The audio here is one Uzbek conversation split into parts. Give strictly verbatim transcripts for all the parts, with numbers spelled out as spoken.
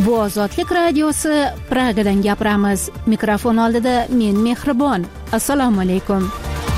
Bu Ozodlik radiosi, Pragadan gapiramiz. Mikrofon oldida men Mehribon. Assalomu alaykum.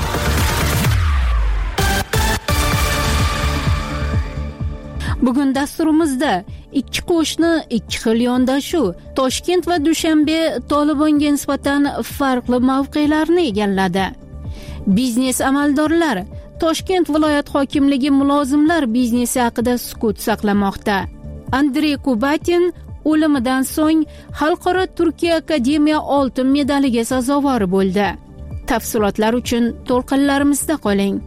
Bugun dasturimizda ikki qo'shni, ikki xil yondashuv. Toshkent va Dushanbe Tolibonga nisbatan farqli mavqelarni egalladi. Biznes amaldorlar Toshkent viloyat hokimligi mulozimlar biznesi haqida sukut saqlamoqda. Andrey Kubatin o'limidan so'ng Xalqaro Turkiya Akademiya oltin medaliga sazovor bo'ldi. Tafsilotlar uchun to'lqinlarimizda qoling.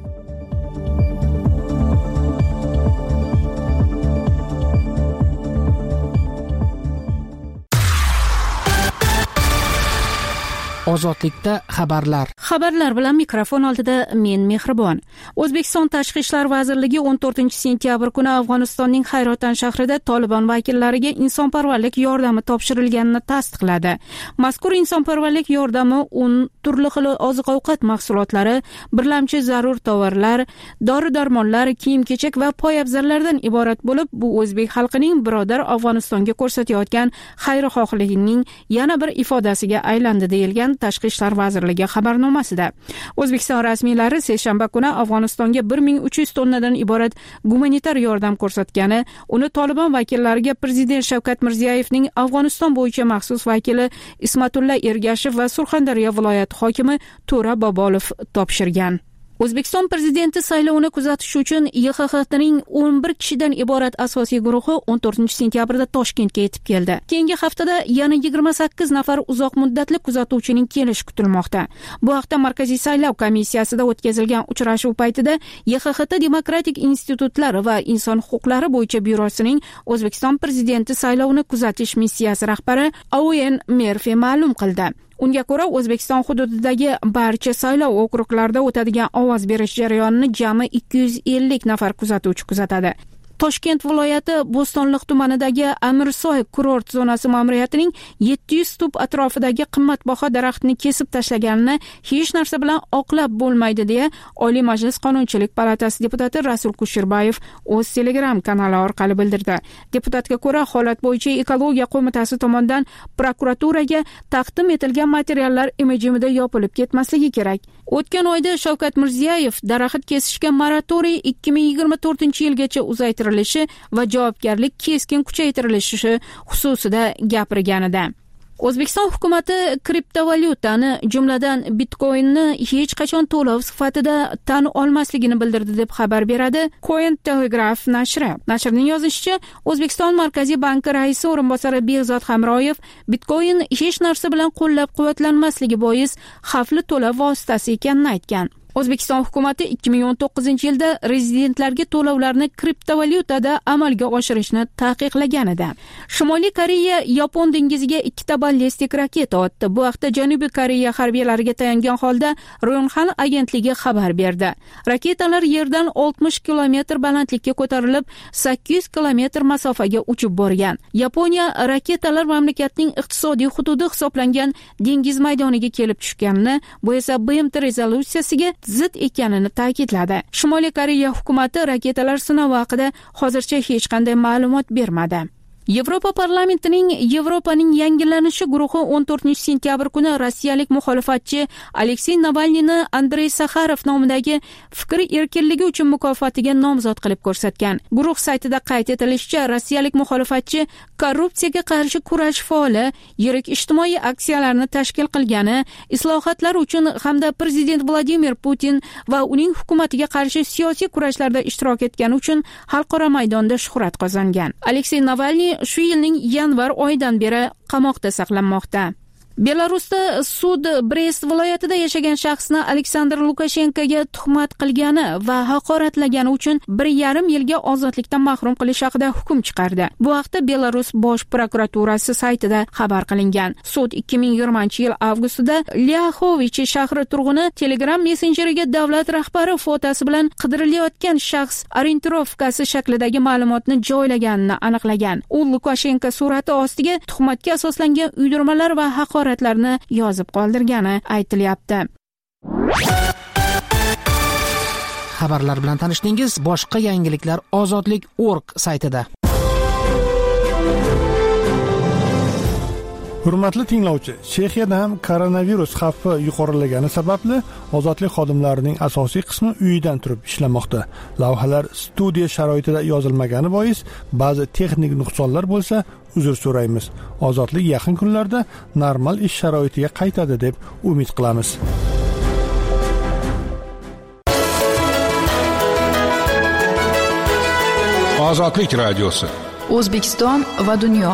Ozodlikda xabarlar. Xabarlar bilan mikrofon oldida men Mehribon. O'zbekiston Tashqi ishlar vazirligi o'n to'rtinchi sentyabr kuni Afg'onistonning Hayrotan shahrida Tolibon vakillariga insonparvarlik yordami topshirilganini tasdiqladi. Mazkur insonparvarlik yordami o'n turli xil oziq-ovqat mahsulotlari, birlamchi zarur tovarlar, dori-darmonlar, kiyim-kechak va poyabzallardan iborat bo'lib, bu o'zbek xalqining birodar Afg'onistonga ko'rsatayotgan xayrixohligining yana bir ifodasiga aylandi deyilgan Tashqi ishlar vazirligi xabarnomasida. O'zbekiston rasmiylari seshanba kuni Afg'onistonga bir ming uch yuz tonnadan iborat gumanitar yordam ko'rsatgani, uni Tolibon vakillariga Prezident Shavkat Mirziyoyevning Afg'oniston bo'yicha maxsus vakili Ismatulla Ergashev va Surxondaryo viloyati hokimi To'ra Bobolov topshirgan. O'zbekiston prezidenti saylovini kuzatish uchun Y X Xning o'n bir kishidan iborat asosiy guruhi o'n to'rtinchi sentyabrda Toshkentga yetib keldi. Keyingi haftada yana yigirma sakkiz nafar uzoq muddatli kuzatuvchining kelishi kutilmoqda. Bu haqda Markaziy saylov komissiyasida o'tkazilgan uchrashuv paytida Y X X Demokratik institutlari va inson huquqlari bo'yicha byurosining O'zbekiston prezidenti saylovini kuzatish missiyasi rahbari Owen Murphy ma'lum qildi. Unga ko'ra, O'zbekiston hududidagi barcha saylov okruglarida o'tadigan ovoz berish jarayonini jami ikki yuz ellik nafar kuzatuvchi kuzatadi. Toshkent viloyati Bo'stonliq tumanidagi Amirsoy kurort zonasi ma'muriyatining yetti yuz tup atrofidagi qimmatbaho daraxtni kesib tashlaganini hech narsa bilan oqlab bo'lmaydi deya Oliy Majlis Qonunchilik palatasi deputati Rasul Kusherbayev o'z Telegram kanali orqali bildirdi. Deputatga ko'ra, holat bo'yicha Ekologiya qo'mitasi tomonidan prokuraturaga taqdim etilgan materiallar imijimida yopilib ketmasligi kerak. O'tgan oyda Shavkat Mirziyoyev daraxt kesishga moratoriy ikki ming yigirma to'rtinchi yilgacha uzaytirilishi va javobgarlik keskin kuchaytirilishi xususida gapirganida. O'zbekiston hukumatı kriptovalyutani, jumladan Bitcoinni hech qachon to'lov sifatida tan olmasligini bildirdi deb xabar beradi Coin Telegraph nashri. Nashrning yozishicha, O'zbekiston Markaziy banki raisi o'rinbosari Behzod Hamroyev Bitcoin hech narsa bilan qo'llab-quvvatlanmasligi bois xavfli to'lov vositasi ekanini aytgan. O'zbekiston hukumatı ikki ming o'n to'qqizinchi yilda rezidentlarga to'lovlarni kriptovalyutada amalga oshirishni taqiqlagan edi. Shimoliy Koreya Yapon dengiziga ikkita ballistik raketa otdi. Bu haqda Janubiy Koreya harbiylariga tayangan holda Yonhap agentligi xabar berdi. Raketalar yerdan oltmish kilometr balandlikka ko'tarilib, sakkiz yuz kilometr masofaga uchib borgan. Yaponiya raketalar mamlakatning iqtisodiy hududi hisoblangan dengiz maydoniga kelib tushganini, bu esa B M T rezolyutsiyasiga zid ekanini ta'kidladi. Shimoliy Koreya hukumati raketalar sinovi haqida hozircha hech qanday ma'lumot bermadi. Yevropa parlamentining Yevropaning yangilanishi guruhi o'n to'rtinchi sentyabr kuni rossiyalik muxolifatchi Aleksey Navalniyni Andrey Sakharov nomidagi fikr erkinligi uchun mukofotiga nomzod qilib ko'rsatgan. Guruh saytida qayd etilishicha, rossiyalik muxolifatchi korrupsiyaga qarshi kurash faoli yirik ijtimoiy aksiyalarni tashkil qilgani, islohotlar uchun hamda prezident Vladimir Putin va uning hukumatiga qarshi siyosiy kurashlarda ishtirok etgani uchun xalqaro maydonda shuhrat qozongan. Aleksey Navalniy shu yilning yanvar oyidan beri qamoqda saqlanmoqda. Belarusda sud Brest viloyatida yashagan shaxsni Aleksandr Lukashenkoga tuhmat qilgani va haqoratlagani uchun bir yarim yilga ozodlikdan mahrum qilish haqida hukm chiqardi. Bu haqda Belarus bosh prokuraturasi saytida xabar qilingan. Sud ikki ming yigirmanchi yil avgustida Lyakhovich shahri turg'uni Telegram messenjeriga davlat rahbari fotosi bilan qidirilayotgan shaxs orientirovkasi shaklidagi ma'lumotni joylaganini aniqlagan. U Lukashenko surati ostiga tuhmatga asoslangan uydirmalar va haqorat yozib qoldirgani aytilyapti. Xabarlar bilan tanishdingiz. Boshqa yangiliklar ozodlik nokta org saytida. Hurmatli tinglovchi, Chexiyada ham koronavirus xavfi yuqorilagani sababli ozodlik xodimlarining asosiy qismi uyidan turib ishlamoqda. Lavhalar studiya sharoitida yozilmagani bois ba'zi texnik nuqsonlar bo'lsa, uzr so'raymiz. Ozodlik yaqin kunlarda normal ish sharoitiga qaytadi deb umid qilamiz. Ozodlik radiosi. O'zbekiston va dunyo.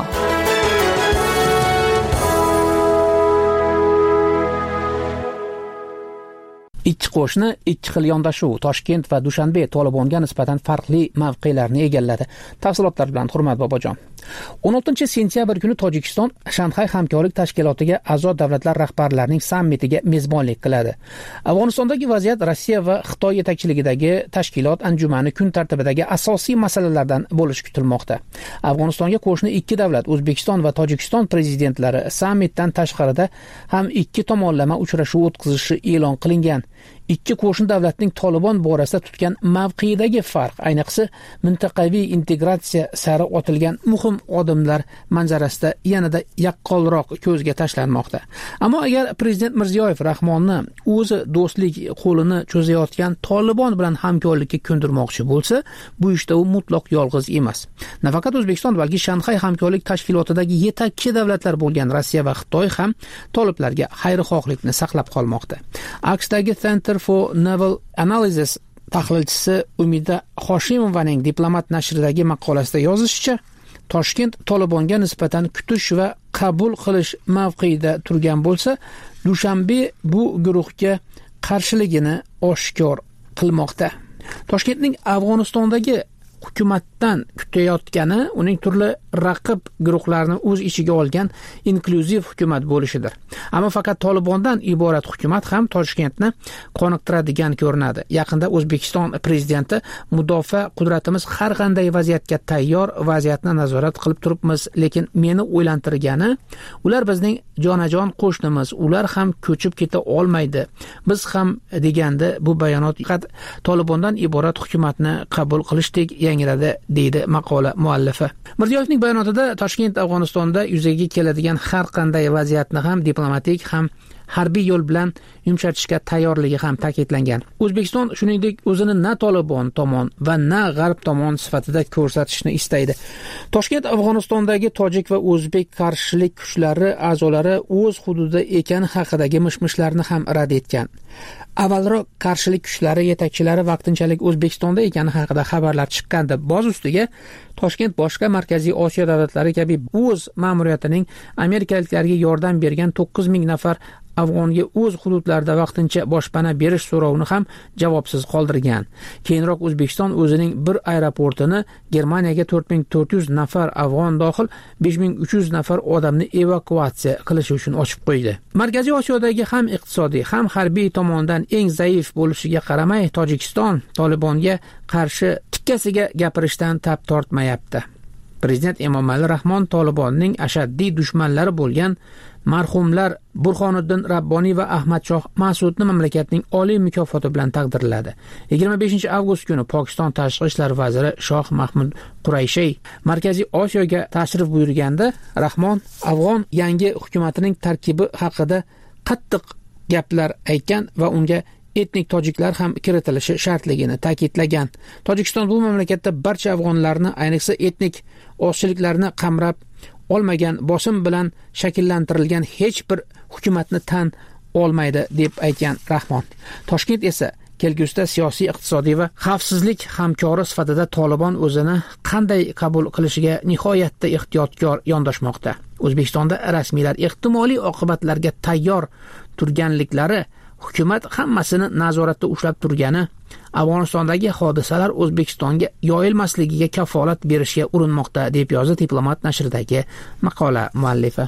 Ikki qo'shni ikki xil yondashuv. Toshkent va Dushanbe Tolibonga nisbatan farqli mavqelarni egalladi. Tafsilotlar bilan Hurmat Bobojon. o'n oltinchi sentyabr kuni Tojikiston Shanxay hamkorlik tashkilotiga a'zo davlatlar rahbarlarining sammitiga mezbonlik qiladi. Afg'onistondagi vaziyat Rossiya va Xitoy yetakchiligidagi tashkilot anjumani kun tartibidagi asosiy masalalardan bo'lishi kutilmoqda. Afg'onistonga qo'shni ikki davlat, O'zbekiston va Tojikiston prezidentlari sammitdan tashqarida ham ikki tomonlama uchrashuv o'tkazishi e'lon qilingan. Ikki qo'shni davlatning Tolibon borasida tutgan mavqeidagi farq, ayniqsa mintaqaviy integratsiya sari otilgan muhim odamlar manzarasida yanada yaqqolroq ko'zga tashlanmoqda. Ammo agar prezident Mirziyoyev Rahmonni o'zi do'stlik qo'lini cho'zayotgan Tolibon bilan hamkorlikka ko'ndirmoqchi bo'lsa, bu ishda u mutlaq yolg'iz emas. Nafaqat O'zbekiston, balki Shanxay hamkorlik tashkilotidagi yetakchi davlatlar bo'lgan Rossiya va Xitoy ham toliblarga xayrixohlikni saqlab qolmoqda. AQShdagi Center for Naval Analysis tahlilchisi Umida Hoshimovaning Diplomat nashridagi maqolasida yozishicha, Toshkent Tolibonga nisbatan kutish va qabul qilish mavqeida turgan bo'lsa, Dushanbe bu guruhga qarshiligini oshkor qilmoqda. Toshkentning Afg'onistondagi hukumatdan kutayotgani uning turli raqib guruhlarni o'z ichiga olgan inklyuziv hukumat bo'lishidir. Ammo faqat Tolibondan iborat hukumat ham Toshkentni qoniqtiradigan ko'rinadi. Yaqinda O'zbekiston prezidenti mudofaa qudratimiz har qanday vaziyatga tayyor, vaziyatni nazorat qilib turibmiz, lekin meni o'ylantirgani, ular bizning jonajon qo'shnimiz, ular ham ko'chib keta olmaydi. Biz ham deganda bu bayonot faqat Tolibondan iborat hukumatni qabul qilishdek yangiladi, deydi maqola muallifi. Mirziyoyevning bayonotida Toshkent Afg'onistonda yuzaga keladigan har qanday vaziyatni ham diplomatik ham harbiy yo'l bilan yumshatishga tayyorligi ham ta'kidlangan. O'zbekiston shuningdek o'zini na Tolibon tomon va na G'arb tomon sifatida ko'rsatishni istaydi. Toshkent Afg'onistondagi tojik va o'zbek qarshilik kuchlari a'zolari o'z hududida ekani haqidagi mishmishlarni ham rad etgan. Avvalroq qarshilik kuchlari yetakchilari vaqtinchalik O'zbekistonda ekani haqida xabarlar chiqqandi. Boz ustiga Toshkent boshqa Markaziy Osiyo davlatlari kabi o'z ma'muriyatining amerikaliklarga yordam bergan to'qqiz ming nafar afg'onga o'z hududlarida vaqtincha boshpana berish so'rovini ham javobsiz qoldirgan. Keyinroq O'zbekiston o'zining bir aeroportini Germaniyaga to'rt ming to'rt yuz nafar afg'on dohil besh ming uch yuz nafar odamni evakuatsiya qilish uchun ochib qo'ydi. Markaziy Osiyodagi ham iqtisodiy, ham harbiy tomondan eng zaif bo'lishiga qaramay, Tojikiston Tolibonga qarshi tikkasiga gapirishdan tap tortmayapti. Prezident Emomali Rahmon Tolibonning ashaddiy dushmanlari bo'lgan marhumlar Burxoniddin Rabboniy va Ahmadshoh Mas'udni mamlakatning oliy mukofoti bilan taqdirladi. yigirma beshinchi avgust kuni Pokiston tashqi ishlar vaziri Shoh Mahmud Qurayshiy Markaziy Osiyoga tashrif buyurganda Rahmon Afg'on yangi hukumatining tarkibi haqida qattiq gaplar aytgan va unga etnik tojiklar ham kiritilishi shartligini ta'kidlagan. Tojikiston bu mamlakatda barcha afg'onlarni, ayniqsa etnik ozchiliklarni qamrab olmagan, bosim bilan shakllantirilgan hech bir hukumatni tan olmaydi deb aytgan Rahmon. Toshkent esa kelgusida siyosiy, iqtisodiy va xavfsizlik hamkori sifatida Tolibon o'zini qanday qabul qilishiga nihoyatda ehtiyotkor yondashmoqda. O'zbekistonda rasmiylar ehtimoliy oqibatlarga tayyor turganliklari, hukumat hammasini nazoratda ushlab turgani, Afg'onistondagi hodisalar O'zbekistonga yoyilmasligiga kafolat berishga urinmoqda, deb yozdi Diplomat nashridagi maqola muallifi.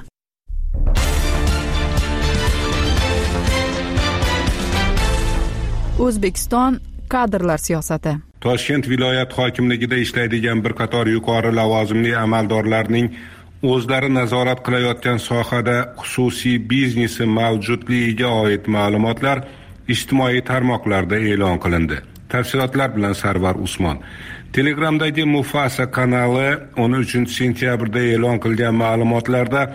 O'zbekiston kadrlar siyosati. Toshkent viloyat hokimligida ishlaydigan bir qator yuqori lavozimli amaldorlarning o'zlari nazorat qilayotgan sohada xususiy biznesi mavjudligiga oid ma'lumotlar ijtimoiy tarmoqlarda e'lon qilindi. Tafsilotlar bilan Sarvar Usmon. Telegramdagi Mufasa kanali o'n uchinchi sentyabrda e'lon qilgan ma'lumotlarda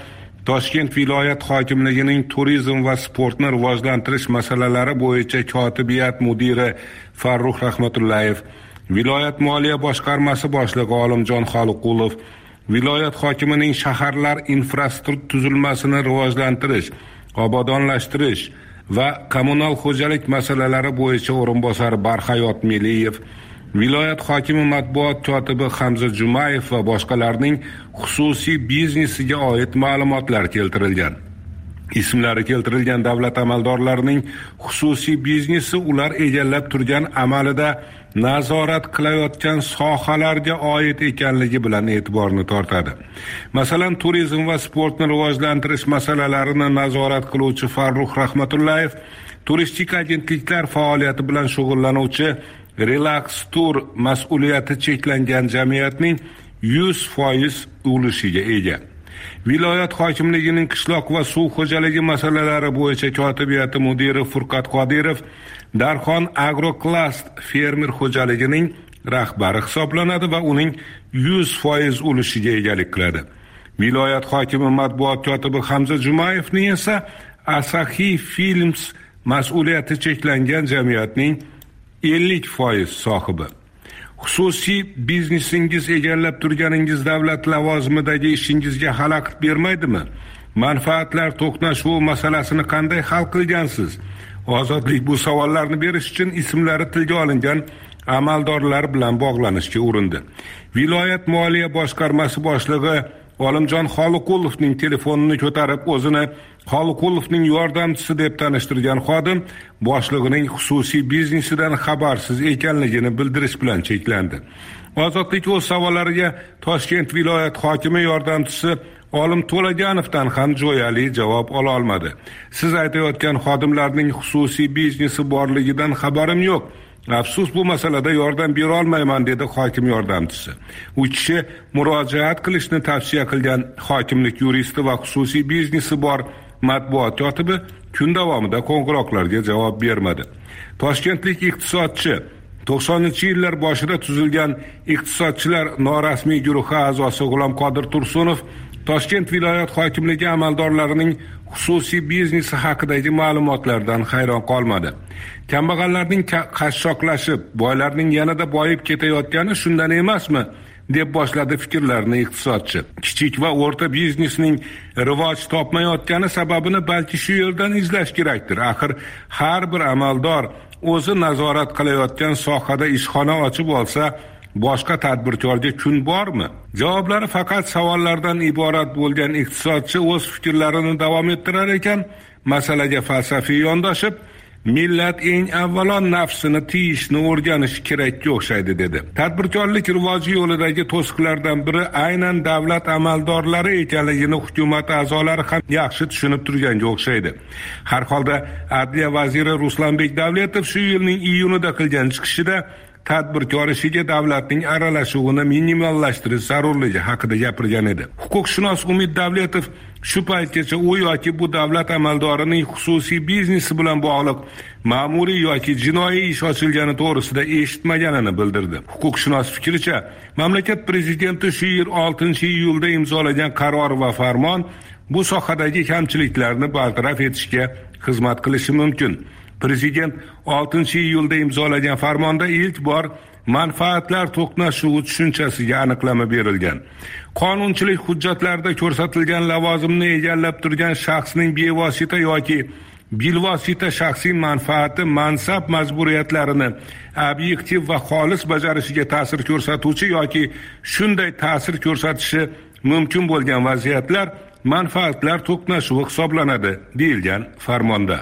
Toshkent viloyat hokimligining turizm va sportni rivojlantirish masalalari bo'yicha kotibiyat mudiri Farruh Rahmatullayev, viloyat moliya boshqarmasi boshlig'i Olimjon Xoliqulov, viloyat hokimining shaharlar infrastruktur tuzilmasini rivojlantirish, obodonlashtirish va kommunal xo'jalik masalalari bo'yicha o'rinbosari Barhayot Meliyev, viloyat hokimi matbuot kotibi Hamza Jumayev va boshqalarning xususiy biznesiga oid ma'lumotlar keltirilgan. Ismlari keltirilgan davlat amaldorlarining xususiy biznesi ular egallab turgan amalida nazorat qilayotgan sohalarga oid ekanligi bilan e'tiborni tortadi. Masalan, turizm va sportni rivojlantirish masalalarini nazorat qiluvchi Farruh Rahmatullayev turistik agentliklar faoliyati bilan shug'ullanuvchi Relax Tour mas'uliyati cheklangan jamiyatning yuz foiz ulushiga ega. Viloyat hokimligining qishloq va suv xo'jaligi masalalari bo'yicha kotibiyati mudiri Furqat Qodirov Darxon Agroklast fermer xo'jaligining rahbari hisoblanadi va uning yuz foiz ulushiga egalik qiladi. Viloyat hokimi matbuot kotibi Hamza Jumayevning esa Asahi Films mas'uliyati cheklangan jamiyatning ellik foiz sohibi. Xususiy biznesingiz egallab turganingiz davlat lavozimidagi ishingizga xalaqit bermaydimi? Manfaatlar to'qnashuvi masalasini qanday hal qilgansiz? Ozodlik bu savollarni berish uchun ismlari tilga olingan amaldorlar bilan bog'lanishga urindi. Viloyat moliya boshqarmasi boshlig'i Olimjon Xoliqulovning telefonini ko'tarib, o'zini Xoliqulovning yordamchisi deb tanishtirgan xodim boshlig'ining xususiy biznesidan xabarsiz ekanligini bildirish bilan cheklandi. Ozodlik o'z savollariga Toshkent viloyat hokimi yordamchisi Olim To'laganovdan ham jo'yali javob ola olmadi. Siz aytayotgan xodimlarning xususiy biznesi borligidan xabarim yo'q. Afsus, bu masalada yordam bera olmayman, dedi hokim yordamchisi. U kishi murojaat qilishni tavsiya qilgan hokimlik yuristi va xususiy biznesi bor matbuot kotibi kun davomida qo'ng'iroqlarga javob bermadi. Toshkentlik iqtisodchi to'qsoninchi yillar boshida tuzilgan iqtisodchilar norasmiy guruhi a'zosi G'ulom Qodir Tursunov Toshkent viloyat hokimligi amaldorlarining xususiy biznesi haqidagi ma'lumotlardan hayron qolmadi. Kambag'allarning qashshoqlashib, boylarning yanada boyib ketayotgani shundan emasmi? deb boshladi fikrlarini iqtisodchi. Kichik va o'rta biznesning rivoj topmayotgani sababini balki shu yo'ldan izlash kerakdir. Axir har bir amaldor o'zi nazorat qilayotgan sohada ishxona ochib olsa, boshqa tadbirkorga kun bormi? Javoblari faqat savollardan iborat bo'lgan iqtisodchi o'z fikrlarini davom ettirar ekan, masalaga falsafiy yondoshib, millat eng avvalo nafsini tiyishni o'rganishi kerakga o'xshaydi, dedi. Tadbirkorlik rivoji yo'lidagi to'siqlardan biri aynan davlat amaldorlari ekanligini hukumat a'zolari ham yaxshi tushunib turganga o'xshaydi. Har holda Adliya vaziri Ruslanbek Davletov shu yilning iyunida qilgan chiqishida tadbirkor ishiga davlatning aralashuvini minimallashtirish zarurligi haqida gapirgan edi. Huquqshunos Umid Davletov shu paytgacha u yoki bu davlat amaldorining xususiy biznesi bilan bog'liq ma'muriy yoki jinoiy ish ochilgani to'g'risida eshitmaganini bildirdi. Huquqshunos fikricha, mamlakat prezidenti shu yil oltinchi iyulda imzolagan qaror va farmon bu sohadagi kamchiliklarni bartaraf etishga xizmat qilishi mumkin. Prezident oltinchi iyulda imzolagan farmonda ilk bor manfaatlar to'qnashuvi tushunchasiga aniqlama berilgan. Qonunchilik hujjatlarida ko'rsatilgan lavozimni egallab turgan shaxsning bevosita yoki bilvosita shaxsiy manfaati, mansab majburiyatlarini obyektiv va xolis bajarishiga ta'sir ko'rsatuvchi yoki shunday ta'sir ko'rsatishi mumkin bo'lgan vaziyatlar manfaatlar to'qnashuvi hisoblanadi, deyilgan farmonda.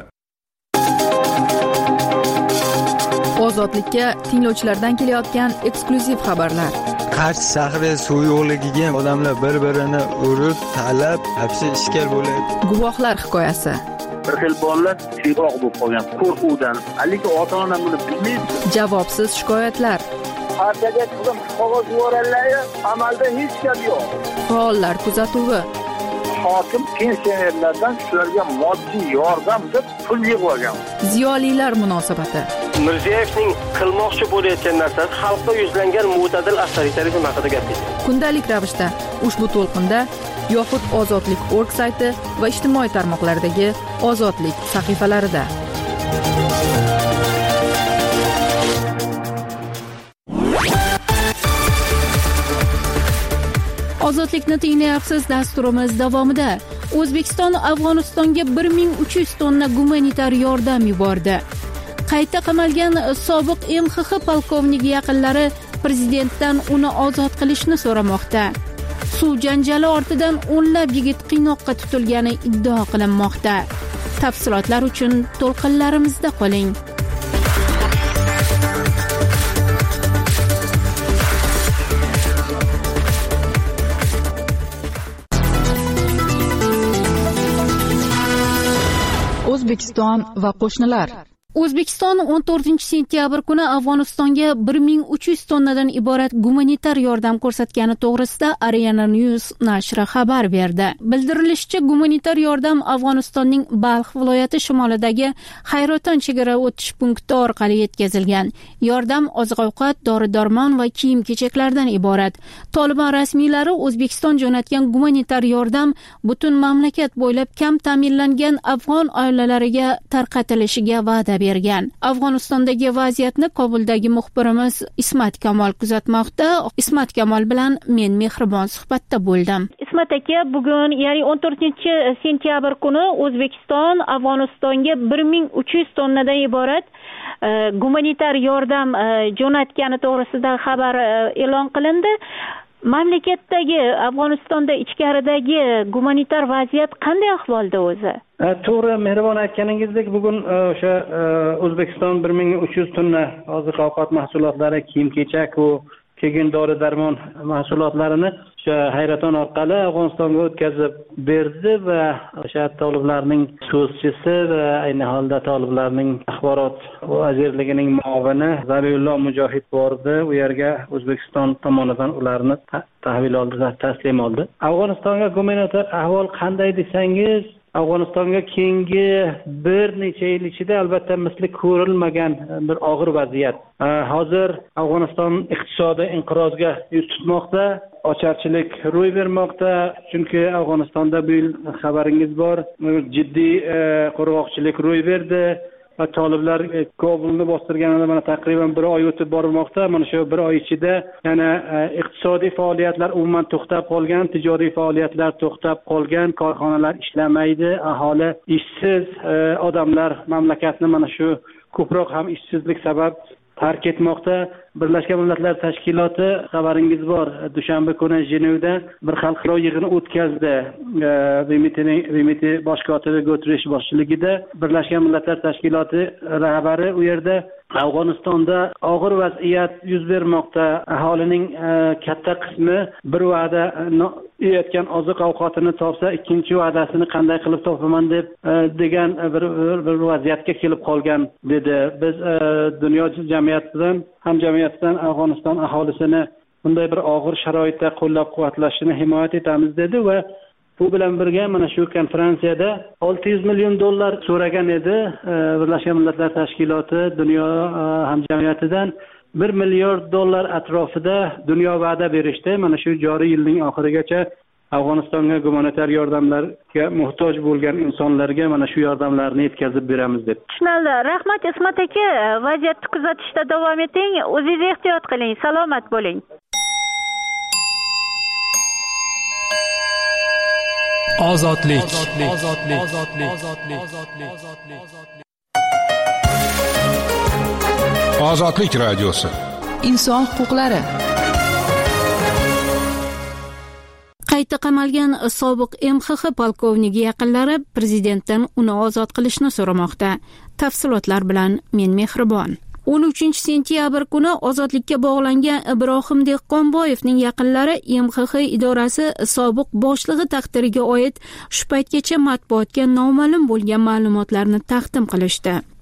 Ozodlikka tinglovchilardan kelayotgan eksklyuziv xabarlar. Qarshi shahri suv yo'qligiga odamlar bir-birini urib, talab, hapsi ishkal bo'ladi. Guvohlar hikoyasi. Bir xil bolalar tiyroq bo'lib qolgan qo'rquvdan. Lekin ota-ona buni bilmaydi. Javobsiz shikoyatlar. Partiyaga qizim qog'oz yuborganlar, amalda hech gap yo'q. Faollar kuzatuvi. Hokim pensionerlardan shularga moddiy yordam deb pul yig'ib olgan. Ziyolilar munosabati. Mirziyoyevning qilmoqchi bo'layotgan narsasi xalqqa yuzlangan mo'tadil avtoritarizm haqida gapirdi. Kundalik ravishda ushbu to'lqinda yoxud ozodlik dot org sayti va ijtimoiy tarmoqlardagi Ozodlik sahifalarida. Ozodlikni tinglayapsiz. Dasturimiz davomida O'zbekiston Afg'onistonga bir ming uch yuz tonna gumanitar yordam yubordi. Qayta qamalgan sobiq M X X polkovniki yaqinlari prezidentdan uni ozod qilishni so'ramoqda. Suv janjali ortidan o'nlab yigit qiynoqqa tutilgani iddao qilinmoqda. Tafsilotlar uchun to'lqinlarimizda qoling. O'zbekiston va qo'shnilar. O'zbekiston o'n to'rtinchi sentyabr kuni Afg'onistonga bir ming uch yuz tonnadan iborat gumanitar yordam ko'rsatgani to'g'risida Ariana News nashri xabar berdi. Bildirilishicha, gumanitar yordam Afg'onistonning Balx viloyati shimolidagi Hayroton chegara o'tish punkti orqali yetkazilgan. Yordam oziq-ovqat, dori-darmon va kiyim-kechaklardan iborat. Tolibon rasmiylari O'zbekiston jo'natgan gumanitar yordam butun mamlakat bo'ylab kam ta'minlangan afg'on oilalariga tarqatilishiga va'da bergan. Afg'onistondagi vaziyatni Kobuldagi muxbirimiz Ismat Kamol kuzatmoqda. Ismat Kamol bilan men mehribon suhbatda bo'ldim. Ismat aka, bugun, ya'ni o'n to'rtinchi sentyabr kuni O'zbekiston Afg'onistonga bir ming uch yuz tonnadan iborat e, gumanitar yordam e, jo'natgani to'g'risida xabar e, e'lon qilindi. Mamlakatdagi, Afg'onistonda ichkaridagi gumanitar vaziyat qanday ahvolda o'zi? To'g'ri, mehribon aytganingizdek, bugun o'sha O'zbekiston bir ming uch yuz tonna oziq-ovqat mahsulotlari, kiyim-kechak va keyin dori-darmon mahsulotlarini o'sha Hayraton orqali Afg'onistonga o'tkazib berdi va o'sha toliblarning so'zchisi va ayni holda toliblarning axborot vazirligining muavini Zabihulloh Mujohid bordi. U yerga O'zbekiston tomonidan ularni tahvil oldi va taslim oldi. Afg'onistonga gumanitar ahvol qanday desangiz, Afg'onistonga keyingi bir necha yil ichida albatta misli ko'rilmagan bir og'ir vaziyat. Hozir Afg'oniston iqtisodiy inqirozga yuz tutmoqda, ocharchilik ro'y bermoqda, chunki Afg'onistonda bu yil xabaringiz bor, jiddiy qo'rg'oqchilik ro'y berdi. Va toliblar Kobulni bostirganida mana taqriban bir oy o'tib bormoqda. Mana shu bir oy ichida yana iqtisodiy faoliyatlar umuman to'xtab qolgan, tijoriy faoliyatlar to'xtab qolgan, korxonalar ishlamaydi, aholi ishsiz, odamlar mamlakatni mana shu ko'proq ham ishsizlik sabab tark etmoqda. Birlashgan Millatlar Tashkiloti, xabaringiz bor, dushanba kuni Jenevda bir xalqaro yig'in o'tkazdi. B M T bosh kotibi Guterres boshchiligida Birlashgan Millatlar Tashkiloti rahbari u yerda Afg'onistonda og'ir vaziyat yuz bermoqda. Aholining katta qismi bir va'da yeyotgan oziq-ovqatini topsa, ikkinchi va'dasini qanday qilib topaman deb degan bir, bir vaziyatga kelib qolgan dedi. Biz dunyo jamiyatidan ham jamiyatdan Afg'oniston aholisini bunday bir og'ir sharoitda qo'llab-quvvatlashini himoya etamiz dedi va bu bilan birga mana shu konferensiyada olti yuz million dollar so'ragan edi Birlashgan Millatlar Tashkiloti dunyo hamjamiyatidan bir milliard dollar atrofida dunyo va'da berishdi. Mana shu joriy yilning oxirigacha Afg'onistonga gumanitar yordamlarga muhtoj bo'lgan insonlarga mana shu yordamlarni yetkazib beramiz deb. Tushunildi. Rahmat Ismat aka, vaziyatni kuzatishda davom eting. O'zingiz ehtiyot qiling, salomat bo'ling. Ozodlik. Ozodlik radiosi. Inson huquqlari. Qayta qamalgan sobiq M X X polkovniki yaqinlari prezidentdan uni ozod qilishni so'ramoqda. Tafsilotlar bilan men mehribon. o'n uchinchi sentyabr kuni ozodlikka bog'langan Ibrohim Dehqonboyevning yaqinlari M X X idorasi sobiq boshlig'i taqdiriga oid shu paytgacha matbuotga noma'lum bo'lgan ma'lumotlarni taqdim qilishdi.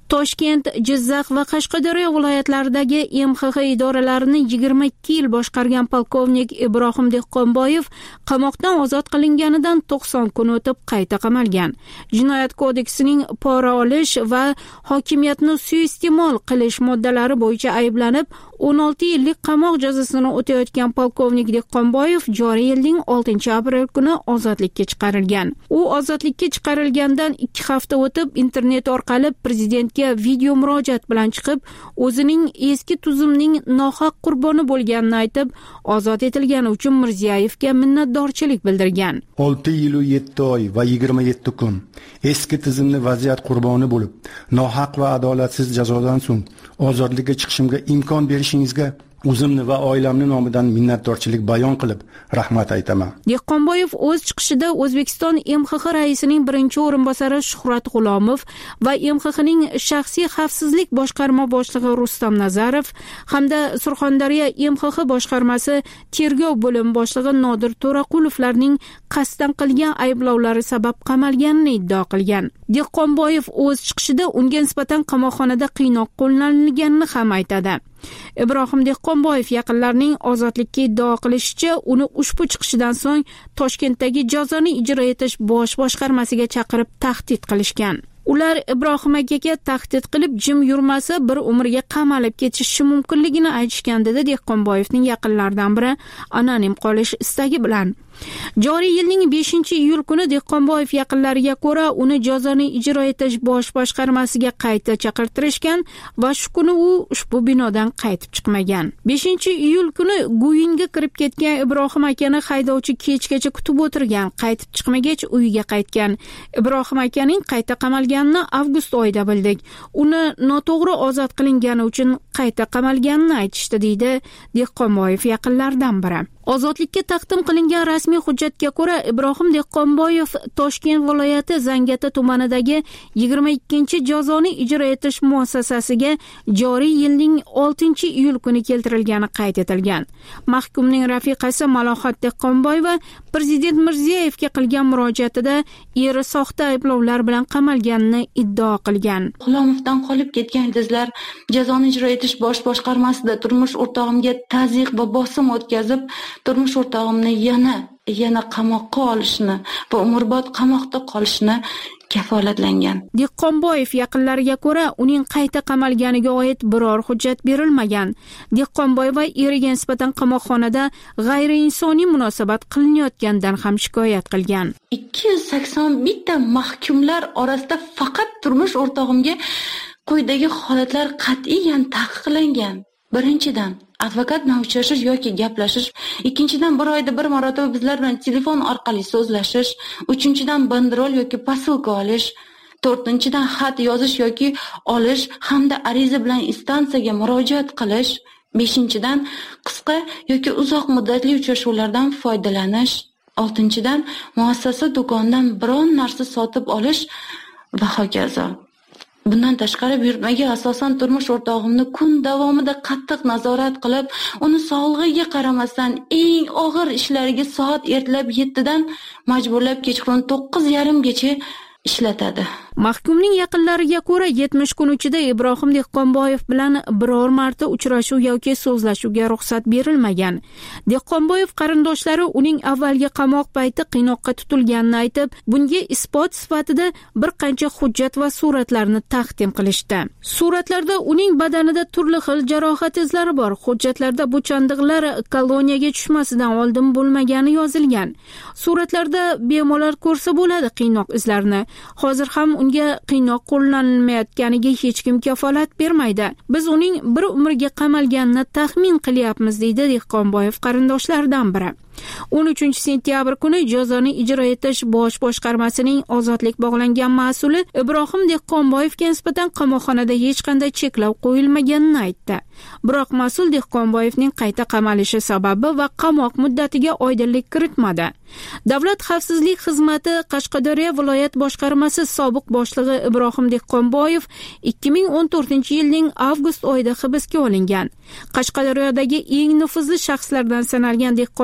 Toshkent, Jizzax va Qashqadaryo viloyatlaridagi M X X idoralarini yigirma ikki yil boshqargan polkovnik Ibrohim Dehqonboyev qamoqdan ozod qilinganidan to'qson kun o'tib qayta qamalgan. Jinoyat kodeksining pora olish va hokimiyatni suiiste'mol qilish moddalari bo'yicha ayblanib o'n olti yillik qamoq jazosini o'tayotgan polkovnik Dehqonboyev joriy yilning oltinchi aprel kuni ozodlikka chiqarilgan. U ozodlikka chiqarilgandan ikki hafta o'tib internet orqali prezidentga video murojaat bilan chiqib, o'zining eski tuzumning nohaq qurboni bo'lganini aytib, ozod etilgani uchun Mirziyoyevga minnatdorchilik bildirgan. olti yil u yetti oy va yigirma yetti kun eski tizimli vaziyat qurboni bo'lib, nohaq va adolatsiz jazodan so'ng ozodlikka chiqishimga imkon berishingizga o'zimni va oilamni nomidan minnatdorchilik bayon qilib, rahmat aytaman. Dehqonboyev o'z chiqishida O'zbekiston M X X raisining birinchi o'rinbosari Shuhrat G'ulomov va M X X ning shaxsiy xavfsizlik boshqarma boshlig'i Rustam Nazarov hamda Surxondaryo M X X boshqarmasi tergov bo'limi boshlig'i Nodir To'raqulovlarning qasddan qilgan ayblovlari sabab qamalganini iddao qilgan. Dehqonboyev o'z chiqishida unga nisbatan qamoqxonada qiynoq qo'llanilganini ham aytadi. Ibrohim Dehqonboyev yaqinlarining ozodlikka iddao qilishicha, uni ushbu chiqishidan so'ng Toshkentdagi jazoni ijro etish bosh boshqarmasiga chaqirib tahdid qilishgan. Ular Ibrohim akaga tahdid qilib, jim yurmasa bir umrga qamalib ketishi mumkinligini aytishgan, dedi Dehqonboyevning yaqinlaridan biri anonim qolish istagi bilan. Joriy yilning beshinchi iyul kuni Dehqonboyev yaqinlariga ko'ra uni jazoni ijro etish bosh boshqarmasiga qayta chaqirtirishgan va shu kuni u ushbu binodan qaytib chiqmagan. beshinchi iyul kuni Guyinga kirib ketgan Ibrohim akani haydovchi kechgacha kutib o'tirgan, qaytib chiqmagach uyiga qaytgan. Ibrohim akaning qayta qamalganini avgust oyida bildik. Uni noto'g'ri ozod qilingani uchun qayta qamalganini aytishdi, deydi Dehqonboyev yaqinlaridan biri. Ozodlikka taqdim qilingan rasmiy hujjatga ko'ra, Ibrohim Dehqonboyev Toshkent viloyati Zangata tumanidagi yigirma ikkinchi jazoni ijro etish muassasasiga joriy yilning oltinchi iyul kuni keltirilgani qayd etilgan. Mahkumning rafiqasi Malohat Dehqonboyeva prezident Mirziyoyevga qilgan murojaatida eri soxta ayblovlar bilan qamalganini iddao qilgan. G'ulomovdan qolib ketgan ildizlar jazoni ijro etish bosh boshqarmasida turmush o'rtog'imga tazyiq va bosim o'tkazib, turmush o'rtog'imni yana yana qamoqqa olishni va umrbod qamoqda qolishni kafolatlangan. Dehqonboyev yaqinlariga ko'ra, uning qayta qamalganiga oid biror hujjat berilmagan. Dehqonboyeva eriga nisbatan qamoqxonada g'ayriinsoniy munosabat qilinayotganidan ham shikoyat qilgan. ikki yuz sakson bir ta mahkumlar orasida faqat turmush o'rtog'imga quyidagi holatlar qat'iyan taqiqlangan. Birinchidan, advokat bilan uchrashish yoki gaplashish, ikkinchidan bir oyda bir marotaba bizlar bilan telefon orqali so'zlashish, uchinchidan banderol yoki posilka olish, to'rtinchidan xat yozish yoki olish hamda ariza bilan instansiyaga murojaat qilish, beshinchidan qisqa yoki uzoq muddatli uchrashuvlardan foydalanish, oltinchidan muassasa do'konidan biron narsa sotib olish va hokazo. Bundan tashqari buyurtmaga asosan turmush o'rtog'imni kun davomida qattiq nazorat qilib, uni sog'lig'iga qaramasdan eng og'ir ishlariga soat ertalab yettidan majburlab kechqurun to'qqiz yarim gacha ishlatadi. Mahkumning yaqinlariga ko'ra, yetmish kun ichida Ibrohim Dehqonboyev bilan biror marta uchrashuv yoki so'zlashuvga ruxsat berilmagan. Dehqonboyev qarindoshlari uning avvalgi qamoq payti qiynoqqa tutilganini aytib, bunga isbot sifatida bir qancha hujjat va suratlarni taqdim qilishdi. Suratlarda uning badanida turli xil jarohat izlari bor. Hujjatlarda bu chandiqlar koloniyaga tushmasidan oldin bo'lmagani yozilgan. Suratlarda bemalol ko'rsa bo'ladi qiynoq izlarini. Hozir ham unga qiynoq qo'llanilmayotganiga hech kim kafolat bermaydi. Biz uning bir umrga qamalganini taxmin qilyapmiz, deydi Dehqonboyev qarindoshlaridan biri. o'n uchinchi sentyabr kuni jazoni ijro etish bosh boshqarmasining ozodlik bog'langan mas'uli Ibrohim Dehqonboyevga nisbatan qamoqxonada hech qanday cheklov qo'yilmaganini aytdi. Biroq mas'ul Dehqonboyevning qayta qamalishi sababi va qamoq muddatiga oydinlik kiritmadi. Davlat xavfsizlik xizmati Qashqadaryo viloyat boshqarmasi sobiq boshlig'i Ibrohim Dehqonboyev ikki ming o'n to'rtinchi yilning avgust oyida hibsga olingan. Qashqadaryodagi eng nufuzli shaxslardan sanalgan Dehqonboyev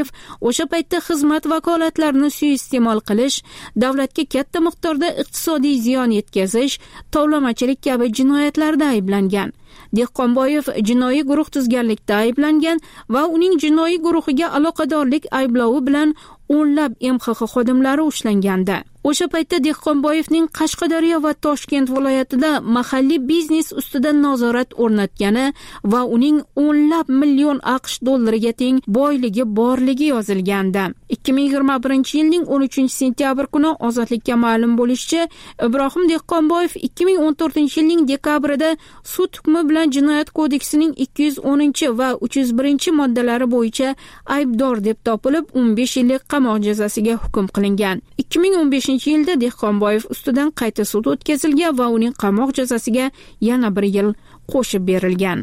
o'sha paytda xizmat vakolatlarini suiiste'mol qilish, davlatga katta miqdorda iqtisodiy ziyon yetkazish, tovlamachilik kabi jinoyatlarda ayblangan. Dehqonboyev jinoiy guruh tuzganlikda ayblangan va uning jinoiy guruhiga aloqadorlik ayblovi bilan o'nlab M X X xodimlari ushlangandi. O'sha paytda Dehqonboyevning Qashqadaryo va Toshkent viloyatida mahalliy biznes ustidan nazorat o'rnatgani va uning o'nlab million AQSh dollariga teng boyligi borligi yozilgandi. ikki ming yigirma birinchi yilning o'n uchinchi sentyabr kuni Ozodlikka ma'lum bo'lishicha, Ibrohim Dehqonboyev ikki ming o'n to'rtinchi yilning dekabrida sud hukmi bilan Jinoyat kodeksining ikki yuz o'ninchi va uch yuz birinchi moddalari bo'yicha aybdor deb topilib, o'n besh yillik qamoq jazosiga hukm qilingan. ikki ming o'n beshinchi yilda Dehqonboyev ustidan qayta sud o'tkazilgan va uning qamoq jazosiga yana bir yil qo'shib berilgan.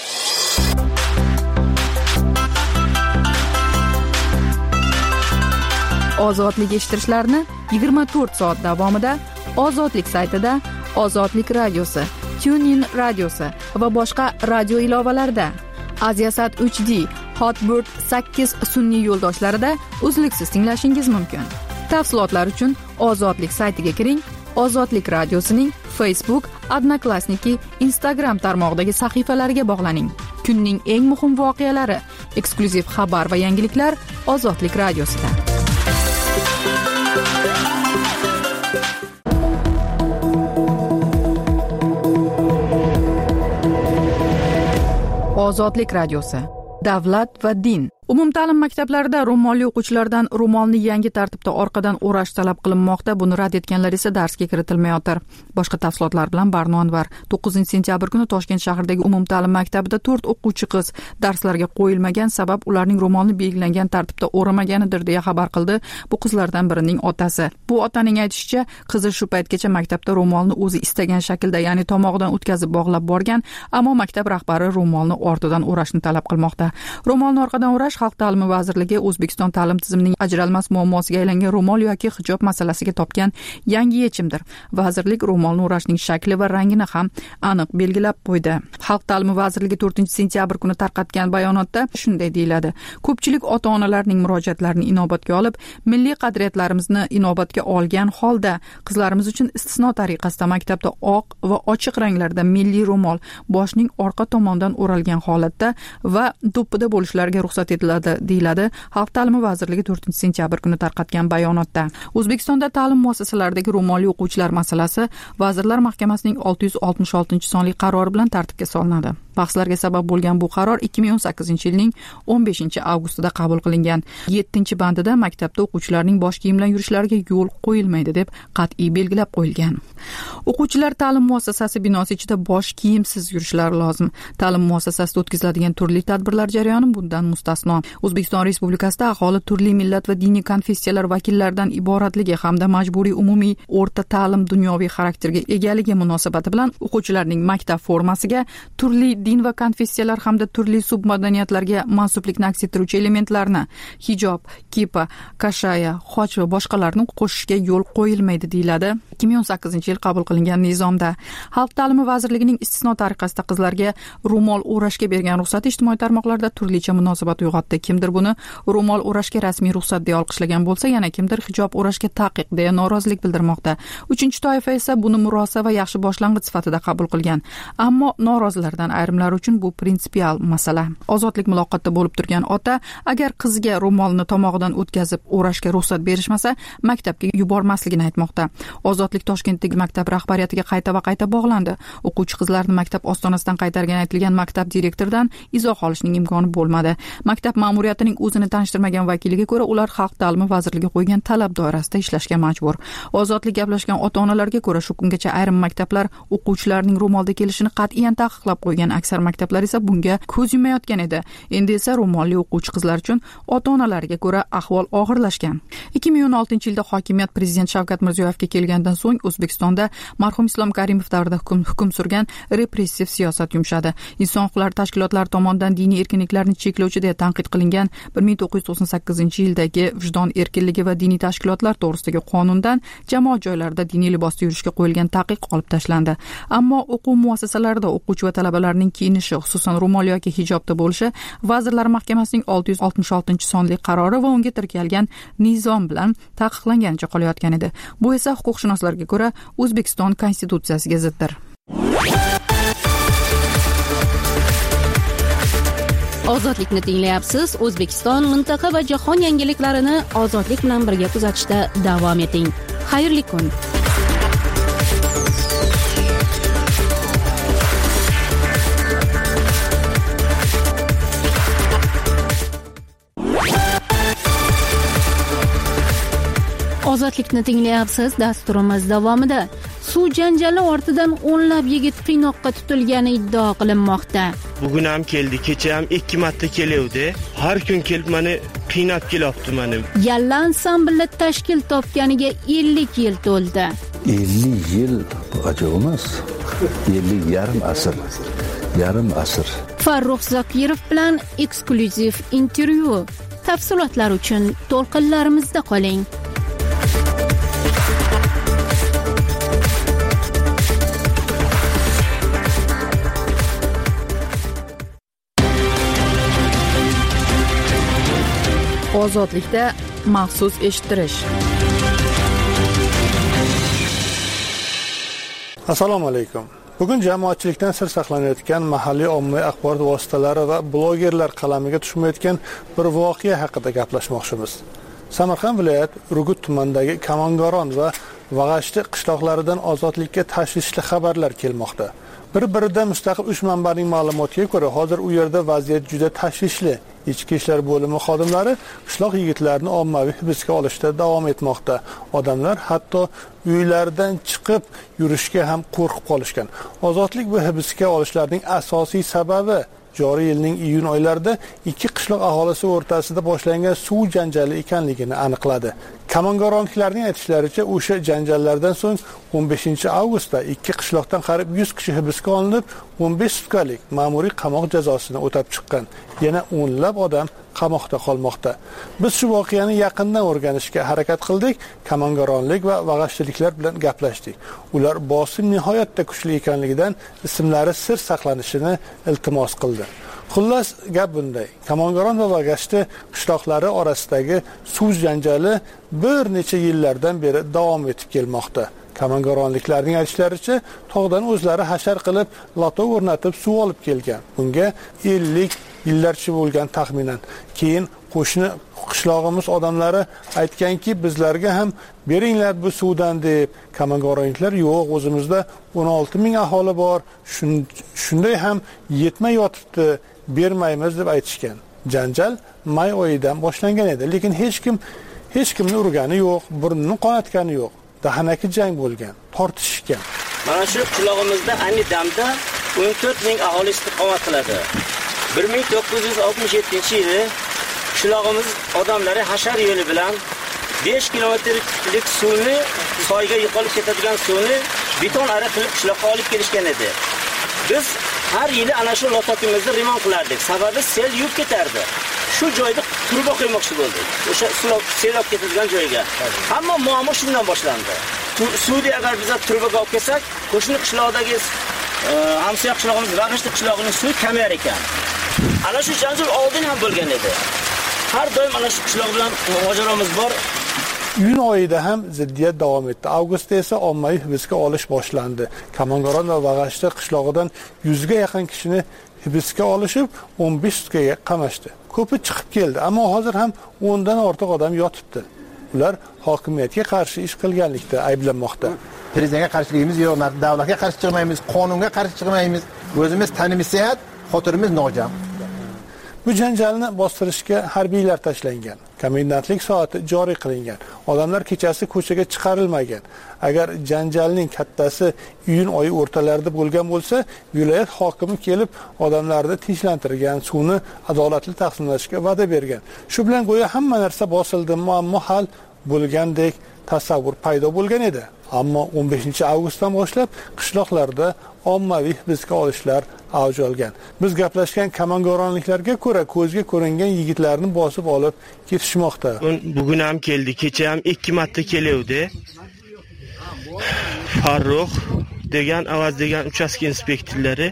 Ozodlik eshittirishlarni yigirma to'rt soat davomida Ozodlik saytida, Ozodlik radiosi, TuneIn radiosi va boshqa radio ilovalarida, Aziasat uch D, Hotbird sakkiz sun'iy yo'ldoshlarida uzluksiz tinglashingiz mumkin. Tafsilotlar uchun Ozodlik saytiga kiring. Ozodlik radiosining Facebook, Odnoklassniki, Instagram tarmog'idagi sahifalariga bog'laning. Kunning eng muhim voqealari, eksklyuziv xabar va yangiliklar Ozodlik radiosida. Ozodlik radiosi. Davlat va din. Umumta'lim maktablarida ro'molli o'quvchilardan ro'molni yangi tartibda orqadan o'rash talab qilinmoqda. Buni rad etganlar esa darsga kiritilmayotir. Boshqa tafsilotlar bilan Barno Anvar. to'qqizinchi sentyabr kuni Toshkent shahridagi umumta'lim maktabida to'rt o'quvchi qiz darslarga qo'yilmagan sabab ularning ro'molni belgilangan tartibda o'ramaganidir deya xabar qildi bu qizlardan birining otasi. Bu otaning aytishicha, qizi shu paytgacha maktabda ro'molni o'zi istagan shaklda, ya'ni tomog'idan o'tkazib bog'lab borgan, ammo maktab rahbari ro'molni ortidan o'rashni talab qilmoqda. Ro'molni orqadan o'rash Xalq ta'limi vazirligi O'zbekiston ta'lim tizimining ajralmas muammosiga aylangan ro'mol yoki hijob masalasiga topgan yangi yechimdir. Vazirlik ro'molni o'rashning shakli va rangini ham aniq belgilab qo'ydi. Xalq ta'limi vazirligi to'rtinchi sentyabr kuni tarqatgan bayonotda shunday deyiladi: ko'pchilik ota-onalarning murojaatlarini inobatga olib, milliy qadriyatlarimizni inobatga olgan holda qizlarimiz uchun istisno tariqasida maktabda oq va ochiq ranglarda milliy ro'mol boshning orqa tomonidan o'ralgan holatda va do'ppida bo'lishlariga ruxsat etiladi deyiladi Xalq ta'limi vazirligi to'rtinchi sentyabr kuni tarqatgan bayonotda. O'zbekistonda ta'lim muassasalaridagi ro'molli o'quvchilar masalasi Vazirlar Mahkamasining olti yuz oltmish oltinchi sonli qarori bilan tartibga solinadi. Bahslarga sabab bo'lgan bu qaror ikki ming o'n sakkizinchi yilning o'n beshinchi avgustida qabul qilingan. yettinchi bandida maktabda o'quvchilarning bosh kiyim bilan yurishlariga yo'l qo'yilmaydi deb qat'iy belgilab qo'yilgan. O'quvchilar ta'lim muassasasi binosi ichida bosh kiyimsiz yurishlari lozim. Ta'lim muassasasida o'tkaziladigan turli tadbirlar jarayoni bundan mustasno. O'zbekiston Respublikasida aholi turli millat va diniy konfessiyalar vakillaridan iboratligi hamda majburiy umumiy o'rta ta'lim dunyoviy xarakterga egaligi munosabati bilan o'quvchilarning maktab formasiga turli din va konfessiyalar hamda turli submadaniyatlarga mansublikni aks ettiruvchi elementlarni, hijob, kipa, kashaya, xoch va boshqalarni qo'shishga yo'l qo'yilmaydi deyiladi ikki ming o'n sakkizinchi yil qabul qilingan nizomda. Xalq ta'limi vazirligining istisno tariqasida qizlarga ro'mol o'rashga bergan ruxsati ijtimoiy tarmoqlarda turlicha munosabat uyg'otdi. Kimdir buni ro'mol o'rashga rasmiy ruxsat deya olqishlagan bo'lsa, yana kimdir hijob o'rashga taqiq deya norozilik bildirmoqda. Uchinchi toifa esa buni murosa va yaxshi boshlang'ich sifatida qabul qilgan. Ammo norozilardan ayrimlar uchun bu prinsipial masala. Ozodlik muloqotda bo'lib turgan ota agar qiziga ro'molni tomog'idan o'tkazib o'rashga ruxsat berishmasa, maktabga yubormasligini aytmoqda. Ozodlik Toshkentdagi maktab rahbariyatiga qayta va qayta bog'landi. O'quvchi qizlarni maktab ostonasidan qaytargan aytilgan maktab direktoridan izoh olishning imkoni bo'lmadi. Maktab ma'muriyatining o'zini tanishtirmagan vakiliga ko'ra, ular Xalq ta'limi vazirligiga qo'ygan talab doirasida ishlashga majbur. Ozodlik gaplashgan ota-onalarga ko'ra, shu kungacha ayrim maktablar o'quvchilarning ro'molda kelishini qat'iyan taqiqlab qo'ygan, aksar maktablar esa bunga ko'z yumayotgan edi. Endi esa ro'molli o'quvchi qizlar uchun ota-onalariga ko'ra ahvol og'irlashgan. ikki ming o'n oltinchi yilda hokimiyat prezident Shavkat Mirziyoyevga kelgandan so'ng O'zbekistonda marhum Islom Karimov davrida hukm hukm surgan repressiv siyosat yumshadi. Inson huquqlari tashkilotlari tomonidan diniy erkinliklarni cheklovchi deya tanqid qilingan bir ming to'qqiz yuz to'qson sakkizinchi yildagi vijdon erkinligi va diniy tashkilotlar to'g'risidagi qonundan jamoat joylarida diniy libosda yurishga qo'yilgan taqiq olib tashlandi. Ammo o'quv muassasalarida o'quvchi va talabalarning kiyinishi, xususan ro'mol yoki hijobda bo'lishi Vazirlar Mahkamasining olti yuz oltmish oltinchi sonli qarori va unga tirkalgan nizom bilan taqiqlanganicha qolayotgan edi. Bu esa huquqshunoslarga ko'ra O'zbekiston konstitutsiyasiga ziddir. Ozodlikni tinglayapsiz. O'zbekiston, mintaqa va jahon yangiliklarini ozodlik bilan birga kuzatishda davom eting. Xayrli kun. Ozodlikni tinglayapsiz. Dasturimiz davomida suv janjali ortidan o'nlab yigit qiynoqqa tutilgani iddao qilinmoqda. Bugun ham keldi, kecha ham ikki marta keluvdi. Har kun kelib meni qiynab kelyapti meni. Yalla ansamblda tashkil topganiga ellik yil to'ldi. ellik yil bu ajoyib emas. ellik yarim asr. Yarim asr. Farruh Zokirov bilan eksklyuziv intervyu. Tafsilotlar uchun to'lqinlarimizda qoling. Ozodlikda maxsus eshittirish. Assalomu alaykum. Bugun jamoatchilikdan sir saqlanayotgan mahalliy ommaviy axborot vositalari va blogerlar qalamiga tushmayotgan bir voqea haqida gaplashmoqchimiz. Samarqand viloyat Urgut tumanidagi Kamongoron va Vag'ashti qishloqlaridan ozodlikka tashvishli xabarlar kelmoqda. Bir-biridan mustaqil uch manbaning ma'lumotiga ko'ra, hozir u yerda vaziyat juda tashvishli. Ichki ishlar bo'limi xodimlari qishloq yigitlarini ommaviy hibsga olishda davom etmoqda. Odamlar hatto uylaridan chiqib yurishga ham qo'rqib qolishgan. Ozodlik bu hibsga olishlarning asosiy sababi joriy yilning iyun oylarida ikki qishloq aholisi o'rtasida boshlangan suv janjali ekanligini aniqladi. Kamongoronliklarning aytishlaricha, o'sha janjallardan so'ng o'n beshinchi avgustda ikki qishloqdan qariyb yuz kishi hibsga olinib, o'n besh sutkalik ma'muriy qamoq jazosini o'tab chiqqan. Yana o'nlab odam qamoqda qolmoqda. Biz shu voqeani yaqindan o'rganishga harakat qildik. Kamongoronlik va vag'ashtiliklar bilan gaplashdik. Ular bosim nihoyatda kuchli ekanligidan ismlari sir saqlanishini iltimos qildi. Xullas, gap bunday. Kamongoron va Vag'ashti qishloqlari orasidagi suv janjali bir necha yillardan beri davom etib kelmoqda. Kamongoronliklarning aytishlaricha, tog'dan o'zlari hashar qilib, loto o'rnatib suv olib kelgan. Bunga ellik yillarcha bo'lgan taxminan. Keyin qo'shni qishlog'imiz odamlari aytganki, bizlarga ham beringlar bu suvdan deb. Kamongoronliklar yo'q, o'zimizda o'n olti ming aholi bor, shunday ham yetmay yotibdi, bermaymiz deb aytishgan. Janjal may oyidan boshlangan edi, lekin hech kim hech kimni urgani yo'q, burnini qonatgani yo'q. Dahanaki jang bo'lgan, tortishgan. Mana shu qishlog'imizda ayni damda o'n to'rt ming aholi istiqomat qiladi. bir ming to'qqiz yuz oltmish yettinchi yili qishlog'imiz odamlari hashar yo'li bilan besh kilometrlik suvni, soyga yo'qolib ketadigan suvni beton ara qilib qishloqqa olib kelishgan edi. Biz har yili ana shu lotokimizni remont qilardik. Sababi sel yuvib ketardi. Shu joyda turba qo'ymoqchi bo'ldik. O'sha suv selab ketadigan joyga. Hamma muammo shundan boshlandi. Suvni agar biz turbaga olib kelsak, qo'shni qishloqdagi hamsiya qishlog'imiz Vag'ashti qishlog'ining suvi kamar ekan. Ana shu janjal oldin ham bo'lgan edi. Har doim ana shu qishloq bilan mojaromiz bor. Iyun oyida ham ziddiyat davom etdi. Avgustda esa ommaviy hibsga olish boshlandi. Kamongoron va Vag'ashti qishlog'idan yuzga yaqin kishini hibsga olishib, o'n besh sutkaga qamashdi. Ko'pi chiqib keldi, ammo hozir ham o'ndan ortiq odam yotibdi. Ular hokimiyatga qarshi ish qilganlikda ayblanmoqda. Prezidentga qarshiligimiz yo'q, davlatga qarshi chiqmaymiz, qonunga qarshi chiqmaymiz. O'zimiz tanimizsak, xotirimiz nojam. Bu janjalni bostirishga harbiylar tashlangan. Komendantlik soati joriy qilingan. Odamlar kechasi ko'chaga chiqarilmagan. Agar janjalning kattasi iyun oyi o'rtalarida bo'lgan bo'lsa, viloyat hokimi kelib odamlarni tinchlantirgan, suvni adolatli taqsimlashga va'da bergan. Shu bilan go'yo hamma narsa bosildi, muammo hal bo'lgandek tasavvur paydo bo'lgan edi. Ammo o'n beshinchi avgustdan boshlab qishloqlarda ommaviy hibsga olishlar avj olgan. Biz gaplashgan kamongoronliklarga ko'ra, ko'zga ko'ringan yigitlarni bosib olib ketishmoqda. Bugun ham keldi, kecha ham ikki marta keluvdi. Farruh degan avaz degan uchastka inspektorlari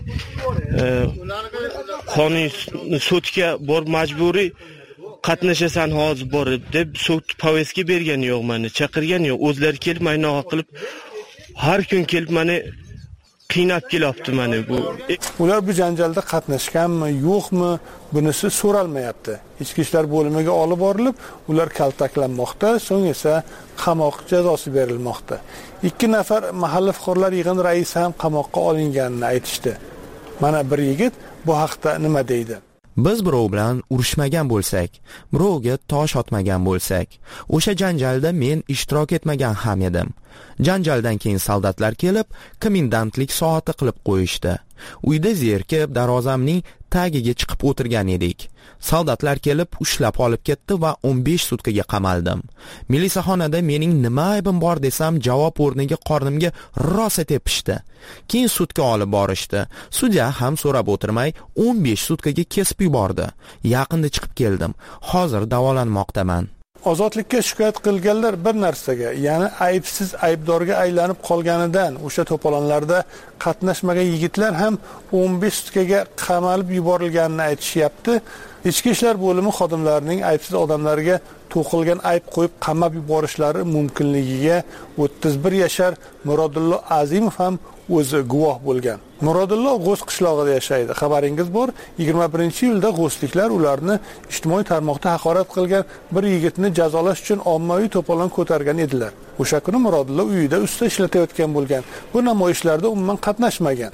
qonuniy sudga bor majburiy qatnashasan hozir borib deb sud poveska bergani yo'q, meni chaqirgani yo'q. O'zlari kelib maynoq qilib har kun kelib meni qiynab kelyapti mana bu. Ular bu janjalda qatnashganmi, yo'qmi, bunisi so'ralmayapti. Ichki ishlar bo'limiga olib borilib, ular kaltaklanmoqda, so'ng esa qamoq jazosi berilmoqda. Ikki nafar mahalla fuqarolar yig'in raisi ham qamoqqa olinganini aytishdi. Mana bir yigit bu haqda nima deydi? Biz birov bilan urushmagan bo'lsak, birovga tosh otmagan bo'lsak, o'sha janjalda men ishtirok etmagan ham edim. Janjaldan keyin soldatlar kelib, komendantlik soati qilib qo'yishdi. Uyda zerkib, darvozamning tagiga chiqib o'tirgan edik. Soldatlar kelib ushlab olib ketdi va o'n besh sutkaga qamaldim. Milisaxonada mening nima aybim bor desam, javob o'rniga qornimga rosa tepishdi. Keyin sudga olib borishdi. Sudya ham so'rab o'tirmay o'n besh sutkaga kesib yubordi. Yaqinda chiqib keldim. Hozir davolanmoqdaman. Ozodlikka shikoyat qilganlar bir narsaga, ya'ni aybsiz aybdorga aylanib qolganidan, o'sha to'polonlarda qatnashmagan yigitlar ham o'n besh sutkaga qamalib yuborilganini aytishyapti. Ichki ishlar bo'limi xodimlarining aybsiz odamlarga to'qilgan ayb qo'yib qamab yuborishlari mumkinligiga o'ttiz bir yashar Murodullo Azimov ham o'zi guvoh bo'lgan. Murodullo G'o's qishlog'ida yashaydi. Xabaringiz bor, yigirma birinchi iyulda g'o'sliklar ularni ijtimoiy tarmoqda haqorat qilgan bir yigitni jazolash uchun ommaviy to'polon ko'targan edilar. O'sha kuni Murodullo uyida usta ishlatayotgan bo'lgan. Bu namoyishlarda umuman qatnashmagan.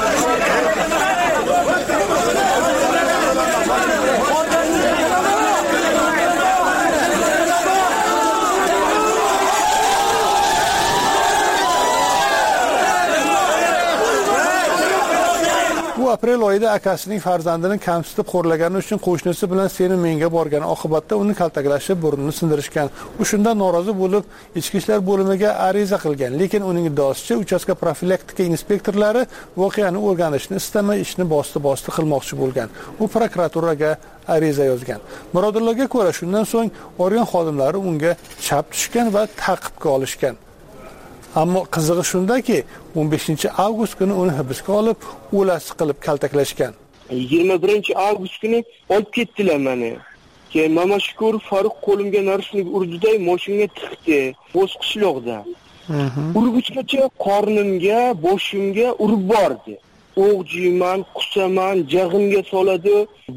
Aprel oyida akasining farzandini kamsitib xo'rlagani uchun qo'shnisi bilan seni menga borgan, oqibatda uni kaltaklashib, burnini sindirishgan. U shundan norozi bo'lib, ichki ishlar bo'limiga ariza qilgan, lekin uning iddaosicha uchastka profilaktika inspektorlari voqeani o'rganishni istamay, ishni bosti-bosti qilmoqchi bo'lgan. U prokuraturaga ariza yozgan. Murodulloga ko'ra, shundan so'ng organ xodimlari unga chap tushgan va ta'qibga olishgan. Ammo qizig'i shundaki, o'n beshinchi avgust kuni uni hibsga olib, o'lasi qilib kaltaklashgan. yigirma birinchi avgust kuni olib ketdilar meni. Keyin Mamashukurov Faruq qo'limga narishni urdiday mashinaga tiqdi, G'o's qishloqda. Urg'ichgacha qornimga, boshimga urib bordi. O'g'jiyman, qusaman, jag'imga soladi,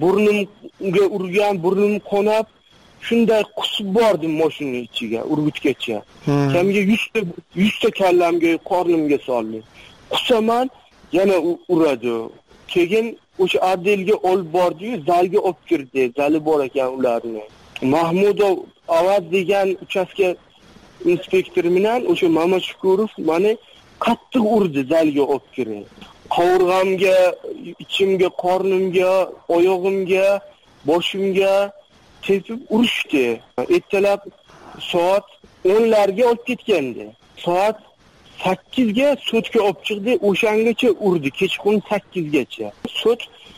burnimga urgan, burnim qonab, shunday qusib bordim mashina ichiga, urg'ichgacha. Kamga yuz ta kallamga, qornimga soldi. Qusaman, yana uradi. Keyin o'sha Ardelga olib bordi, zalga olib kirdi. Zali bor ekan ularni. Mahmudov Avaz degan uchastka inspektori bilan o'sha Mamashukurov meni qattiq urdi, zalga olib kirdi. Qovurg'amga, ichimga, qornimga, oyog'imga, boshimga tepib urishdi. Ertalab soat o'nlarga olib ketgandi. Soat sakkizga sudga olib chiqdi, o'shangacha urdi, kechqurun sakkizgacha. Sud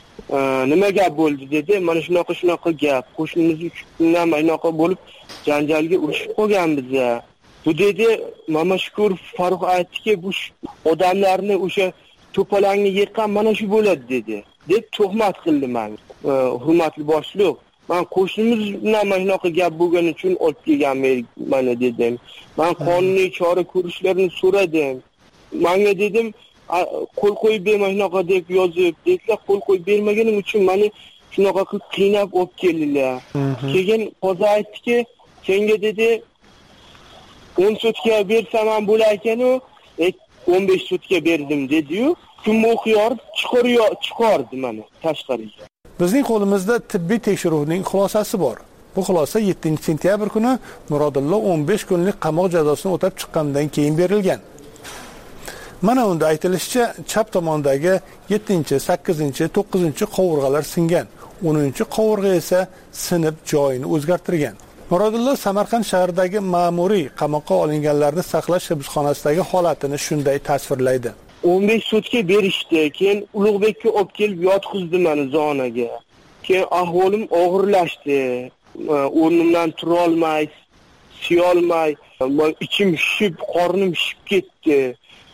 nima gap bo'ldi dedi, mana shunaqa shunaqa gap, qo'shnimiz uchun maynoqa bo'lib janjalga urishib qolganmiz. Bu dedi, Mamashukurov Faruq aytdiki, bu odamlarni o'sha to'polonga yiqqan mana shu bo'ladi dedi. Deb tuhmat qildi men. Hurmatli boshliq, men qo'shnimiz bilan mana shunaqa gap bo'lgani uchun olib kelganman mana dedim. Men qonuniy chora ko'rishlarini so'radim. Menga dedim, qo'l qo'yib berma shunaqa deb yozib, dedilar, qo'l qo'yib bermaganim uchun meni shunaqa qilib qiynab olib keldilar. Keyin qozi aytdiki, senga dedi o'n sutka bersam ham bo'lar ekan-u, o'n besh sutka berdim dedi-yu, kun o'qiyor chiqariyor, chiqardi meni tashqariga. Bizning qo'limizda tibbiy tekshiruvning xulosasi bor. Bu xulosa yettinchi sentyabr kuni Murodullo o'n besh kunlik qamoq jazosini o'tab chiqqandan keyin berilgan. Mana unda aytilishicha, chap tomondagi yettinchi, sakkizinchi, to'qqizinchi qovurg'alar singan. o'ninchi qovurg'a esa sinib joyini o'zgartirgan. Murodullo Samarqand shahridagi ma'muriy qamoqqa olinganlarni saqlash hibsxonasidagi holatini shunday tasvirlaydi. o'n besh sutka berishdi. Keyin Ulug'bekka olib kelib yotqizdi meni zonaga. Keyin ahvolim og'irlashdi. O'rnimdan tura olmay, siya olmay, ichim shishib, qornim shishib ketdi.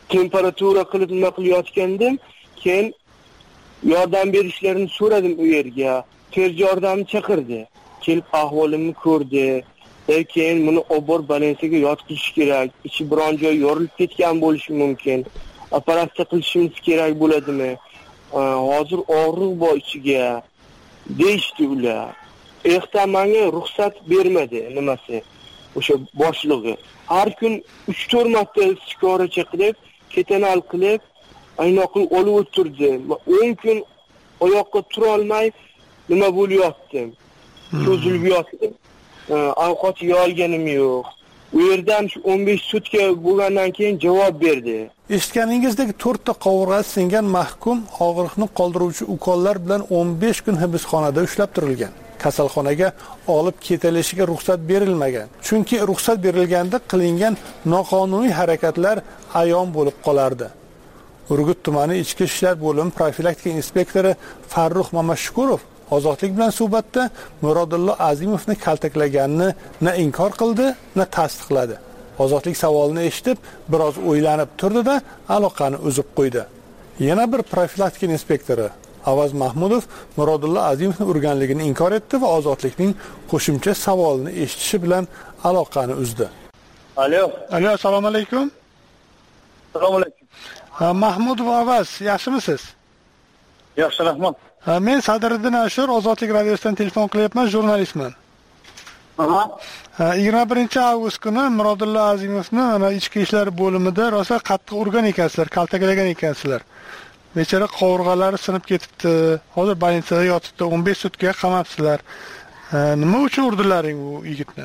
temperatura qilib nima qilayotgandim. Keyin yordam berishlarini so'radim u yerga. Tez yordamni chaqirdi. Kelib ahvolimni ko'rdi. Keyin buni obor balansiga yotqizish kerak. Ichi biron joy yorilib ketgan bo'lishi mumkin. Operatsiya qilishimiz kerak bo'ladimi? Hozir og'riq bor ichiga deyishdi ular. Erta menga ruxsat bermadi nimasi. O'sha boshlig'i. Har kun uch to'rt marta istiqoracha qilib, ketanal qilib, aynoqni olib o'tirdi. o'n kun oyoqqa tura olmay nima bo'lyaptim. Cho'zilib yotdim. Ovqat yeyolganim yo'q. U yerdan shu o'n besh sutka bo'lgandan keyin javob berdi. Eshitganingizdek to'rt ta qovurg'asi singan mahkum og'riqni qoldiruvchi ukollar bilan o'n besh kun hibsxonada ushlab turilgan. Kasalxonaga olib ketilishiga ruxsat berilmagan. Chunki ruxsat berilganda qilingan noqonuniy harakatlar ayon bo'lib qolardi. Urgut tumani Ichki ishlar bo'limi profilaktika inspektori Farruh Mamashukurov Ozodlik bilan suhbatda Murodillo Azimovni kaltaklaganini na inkor qildi, na tasdiqladi. Ozodlik savolini eshitib, biroz o'ylanib turdi-da, aloqani uzib qo'ydi. Yana bir profilaktika inspektori Avaz Mahmudov Murodillo Azimovni urganligini inkor etdi va Ozodlikning qo'shimcha savolini eshitishi bilan aloqani uzdi. Alo. Alo, assalomu alaykum. Assalomu alaykum. Mahmudov Avaz, yaxshimisiz? Yaxshi, rahmat. Men Sadriddin Ashur, Ozodlik radiosidan telefon qilyapman, jurnalistman. Aha. yigirma birinchi avgust kuni Murodillo Azimovni ana ichki ishlar bo'limida rosa qattiq urgan ekansizlar, kaltaklagan ekansizlar. Bechora qovurg'alari sinib ketibdi. Hozir больницada yotibdi, o'n besh sutkaga qamabsizlar. Nima uchun urdilaring bu yigitni?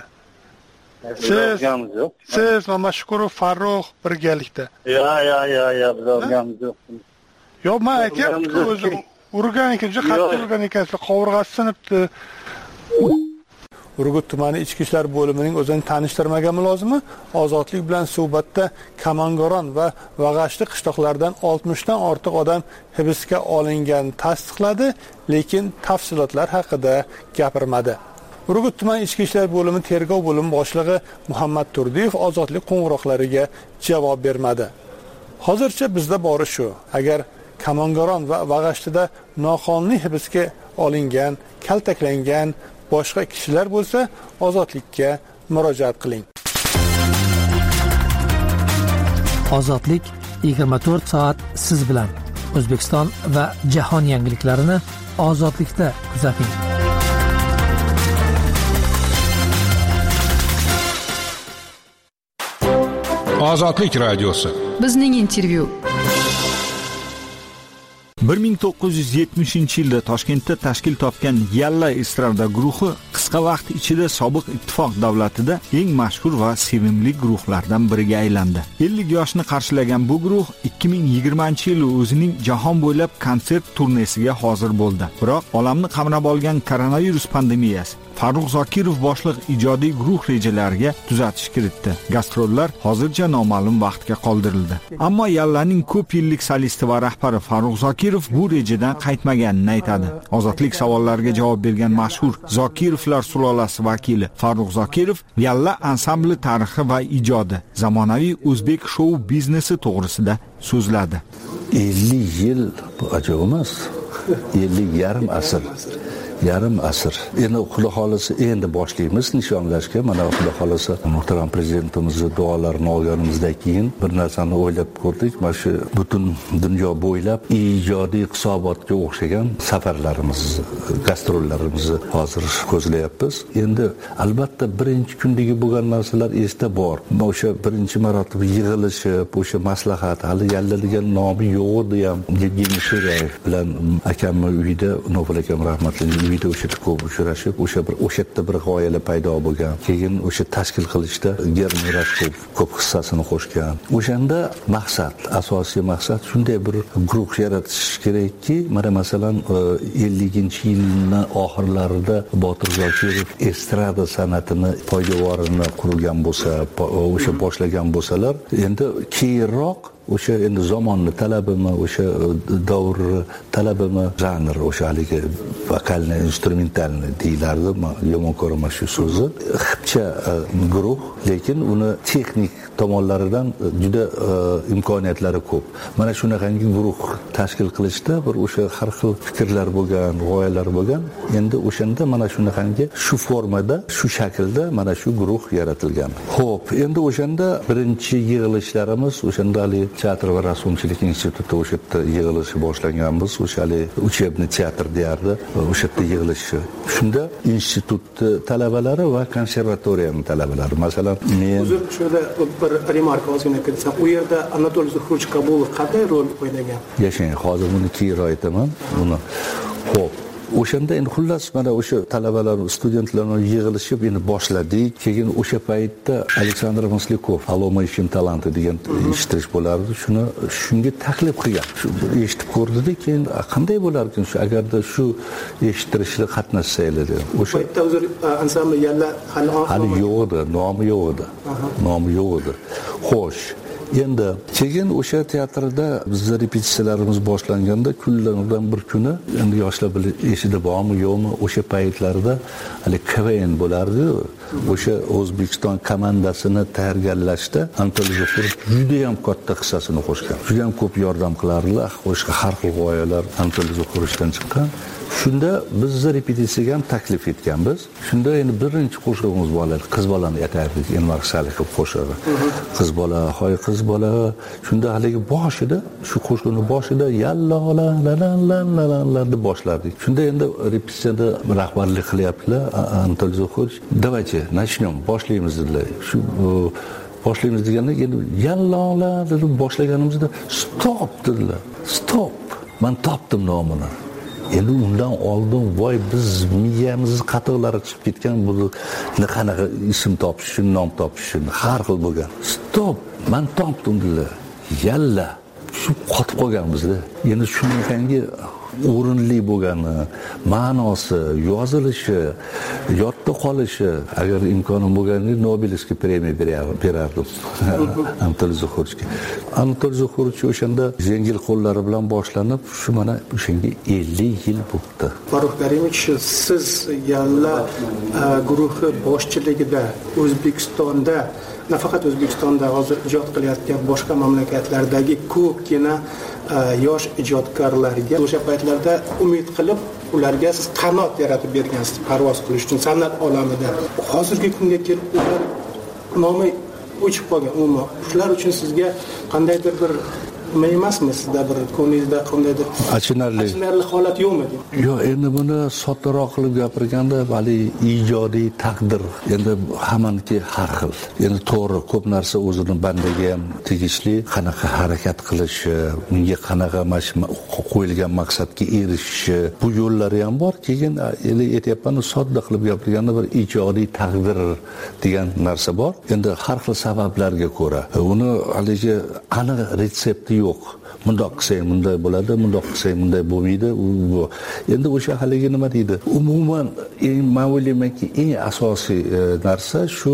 Siz, siz Mamashukurov, Farruh birgalikda. Ya, ya, ya, ya, biz o'rganamiz yo'q. Yo'q, men aytyapman, o'zi urgan ekan, juda qattiq urgan ekansizlar, qovurg'asi sinibdi. Urgut tumani Ichki ishlar bo'limining o'zini tanishtirmagan mulozimi Ozodlik bilan suhbatda Kamangoron va Vag'ashli qishloqlaridan oltmishdan ortiq odam hibsga olingan tasdiqladi, lekin tafsilotlar haqida gapirmadi. Urgut tumani Ichki ishlar bo'limi tergov bo'limi boshlig'i Muhammad Turdiyev Ozodlik qo'ng'iroqlariga javob bermadi. Hozircha bizda bori shu. Agar Kamangoron va Vag'ashlida noqonuniy hibsga olingan, kaltaklangan boshqa kishilar bo'lsa, Ozodlikka murojaat qiling. Ozodlik yigirma to'rt soat siz bilan. O'zbekiston va jahon yangiliklarini Ozodlikda kuzating. Ozodlik radiosi. Bizning intervyu. bir ming to'qqiz yuz yetmishinchi yilda Toshkentda tashkil topgan Yalla estrada guruhi qisqa vaqt ichida sobiq ittifoq davlatida eng mashhur va sevimli guruhlardan biriga aylandi. ellik yoshni qarshilagan bu guruh ikki ming yigirmanchi yili o'zining jahon bo'ylab konsert turnesiga hozir bo'ldi. Biroq olamni qamrab olgan koronavirus pandemiyasi Farruh Zokirov boshliq ijodiy guruh rejalariga tuzatish kiritdi. Gastrollar hozircha noma'lum vaqtga qoldirildi. Ammo Yallaning ko'p yillik solisti va rahbari Farruh Zokirov bu rejadan qaytmaganini aytadi. Ozodlik savollariga javob bergan mashhur Zokirovlar sulolasi vakili Farruh Zokirov Yalla ansambli tarixi va ijodi, zamonaviy o'zbek shou biznesi to'g'risida so'zladi. ellik yil bu ajoyib emas. ellik yarim asr. Yarim asr. Endi Xudo xolisi endi boshlaymiz nishonlashga. Mana Xudo xolisi muhtaram prezidentimizning duolarini olganimizdan keyin bir narsani o'ylab ko'rdik. Mana shu butun dunyo bo'ylab ijodiy hisobotga o'xshagan safarlarimiz, gastrollarimizni hozir ko'zlayapmiz. Endi albatta birinchi kundagi bo'lgan narsalar esda bor. O'sha birinchi marotaba yig'ilishib, o'sha maslahat, hali Yalla degan nomi yo'q edi ham. Yevgeniy Shirayev bilan akamni uyida, Nofil akam rahmatli uyda o'sha ko'p uchrashib, o'sha bir o'sha yerda bir g'oyalar paydo bo'lgan. Keyin o'sha tashkil qilishda German Rashkov ko'p hissasini qo'shgan. O'shanda maqsad, asosiy maqsad shunday bir guruh yaratish kerakki, mana masalan elliginchi yilning oxirlarida Botir Zokirov estrada san'atini poydevorini qurgan bo'lsa, o'sha boshlagan bo'lsalar, endi keyinroq o'sha endi zamonni talabimi, o'sha davr talabimi, janr o'sha haligi vokalni, instrumentalni deyilardi, yomon ko'raman shu so'zni. Xipcha guruh, lekin uni texnik tomonlaridan juda imkoniyatlari ko'p. Mana shunaqangi guruh tashkil qilishda bir o'sha har xil fikrlar bo'lgan, g'oyalar bo'lgan. Endi o'shanda mana shunaqangi shu formada, shu shaklda mana shu guruh yaratilgan. Xo'p, endi o'shanda birinchi yig'ilishlarimiz o'shanda hali teatr va rassomchilik instituti o'sha yerda yig'ilishi boshlanganmiz. O'sha hali uchebni teatr deyardi. O'sha yerda yig'ilishi. Shunda institut talabalari va konservatoriyaning talabalari. Masalan, men Uzr, shunda bir remarka ozgina kitsam, u yerda Anatoliy Zuhrovich Kabulov qanday rol o'ynagan? Yashang, hozir buni keyinroq aytaman. Uni. Xo'p, o'shanda endi xullas mana o'sha talabalar, studentlarning yig'ilishib endi boshladik. Keyin o'sha paytda Aleksandr Maslikov "Aloma ishim talanti" degan eshitish bo'lardi. Shuni shunga taklif qilgan. Shu eshitib ko'rdida, keyin qanday bo'lar ekan shu agarda shu eshittirishda qatnashsa edi. O'sha paytda o'zir ansambl yalla hali hali yo'q edi, nomi yo'q edi. Nomi yo'q edi. Xo'sh, endi keyin o'sha teatrda bizning repetitsiyalarimiz boshlanganda kunlardan bir kuni endi yoshlar bilan esida bormi yo'qmi, o'sha paytlarda hali K V N bo'lardi. O'sha O'zbekiston komandasini tayyorlashda Anatoliy Zuhrovich juda ham katta hissasini qo'shgan. Juda ham ko'p yordam qilardilar. Qo'shqa har xil g'oyalar Anatoliy Zuhrovichdan chiqqan. Shunda bizni repetitsiyaga ham taklif etganmiz. Shunda endi birinchi qo'shig'imiz bolalar, qiz bolani aytardik, enmarxsalik qilib qo'shig'i. Qiz bola, hoy qiz bola. Shunda haligi boshida, shu qo'shig'ning boshida yallola la la la la la deb boshlardik. Shunda endi repetitsiyada rahbarlik qilyaptilar Anatoliy Zuhrovich. "Давайте, начнем, boshlaymiz" dedilar. Shu boshlaymiz deganda endi yallola deb boshlaganimizda stop dedilar. Stop. Men topdim nomini. Endi undan oldin voy biz miyamiz qatiqlari chiqib ketgan, bu qanaqa ism topish uchun, nom topish uchun har xil bo'lgan. Stop, men topdim dedilar. Yalla, shu qotib qolganmiz-da. Endi shunaqangi o'rinli bo'lgani, ma'nosi, yozilishi, yodda qolishi, agar imkonim bo'lganida Nobelskiy premiya berardim Anatoliy Zuhrovichga. Anatoliy Zuhrovich o'shanda yengil qo'llari bilan boshlanib, shu mana o'shanga ellik yil bo'ldi. Farruh Karimov, siz yalla guruhi boshchiligida O'zbekistonda, nafaqat O'zbekistonda hozir ijod qilayotgan boshqa mamlakatlardagi ko'pgina yosh ijodkorlarga o'sha paytlarda umid qilib, ularga siz qanot yaratib bergansiz parvoz qilish uchun san'at olamida. Hozirgi kunga kelib ular nomi o'chib qolgan umuman. Shular uchun sizga qandaydir bir nima emasmi, sizda bir ko'nglingizda qandaydir achinarli achinarli holat yo'qmi? Yo'q, endi buni soddaroq qilib gapirganda, vali ijodiy taqdir endi hammaniki har xil. Endi to'g'ri, ko'p narsa o'zining bandaga ham tegishli, qanaqa harakat qilishi, unga qanaqa qo'yilgan maqsadga erishishi, bu yo'llari ham bor. Keyin endi aytayapman, sodda qilib gapirganda bir ijodiy taqdir degan narsa bor. Endi har xil sabablarga ko'ra uni haligi aniq retsepti yo'q. Mundoq qilsang bunday bo'ladi, mundoq qilsang bunday bo'lmaydi. Endi o'sha haligi nima deydi? Umuman eng men o'ylaymanki, eng asosiy narsa shu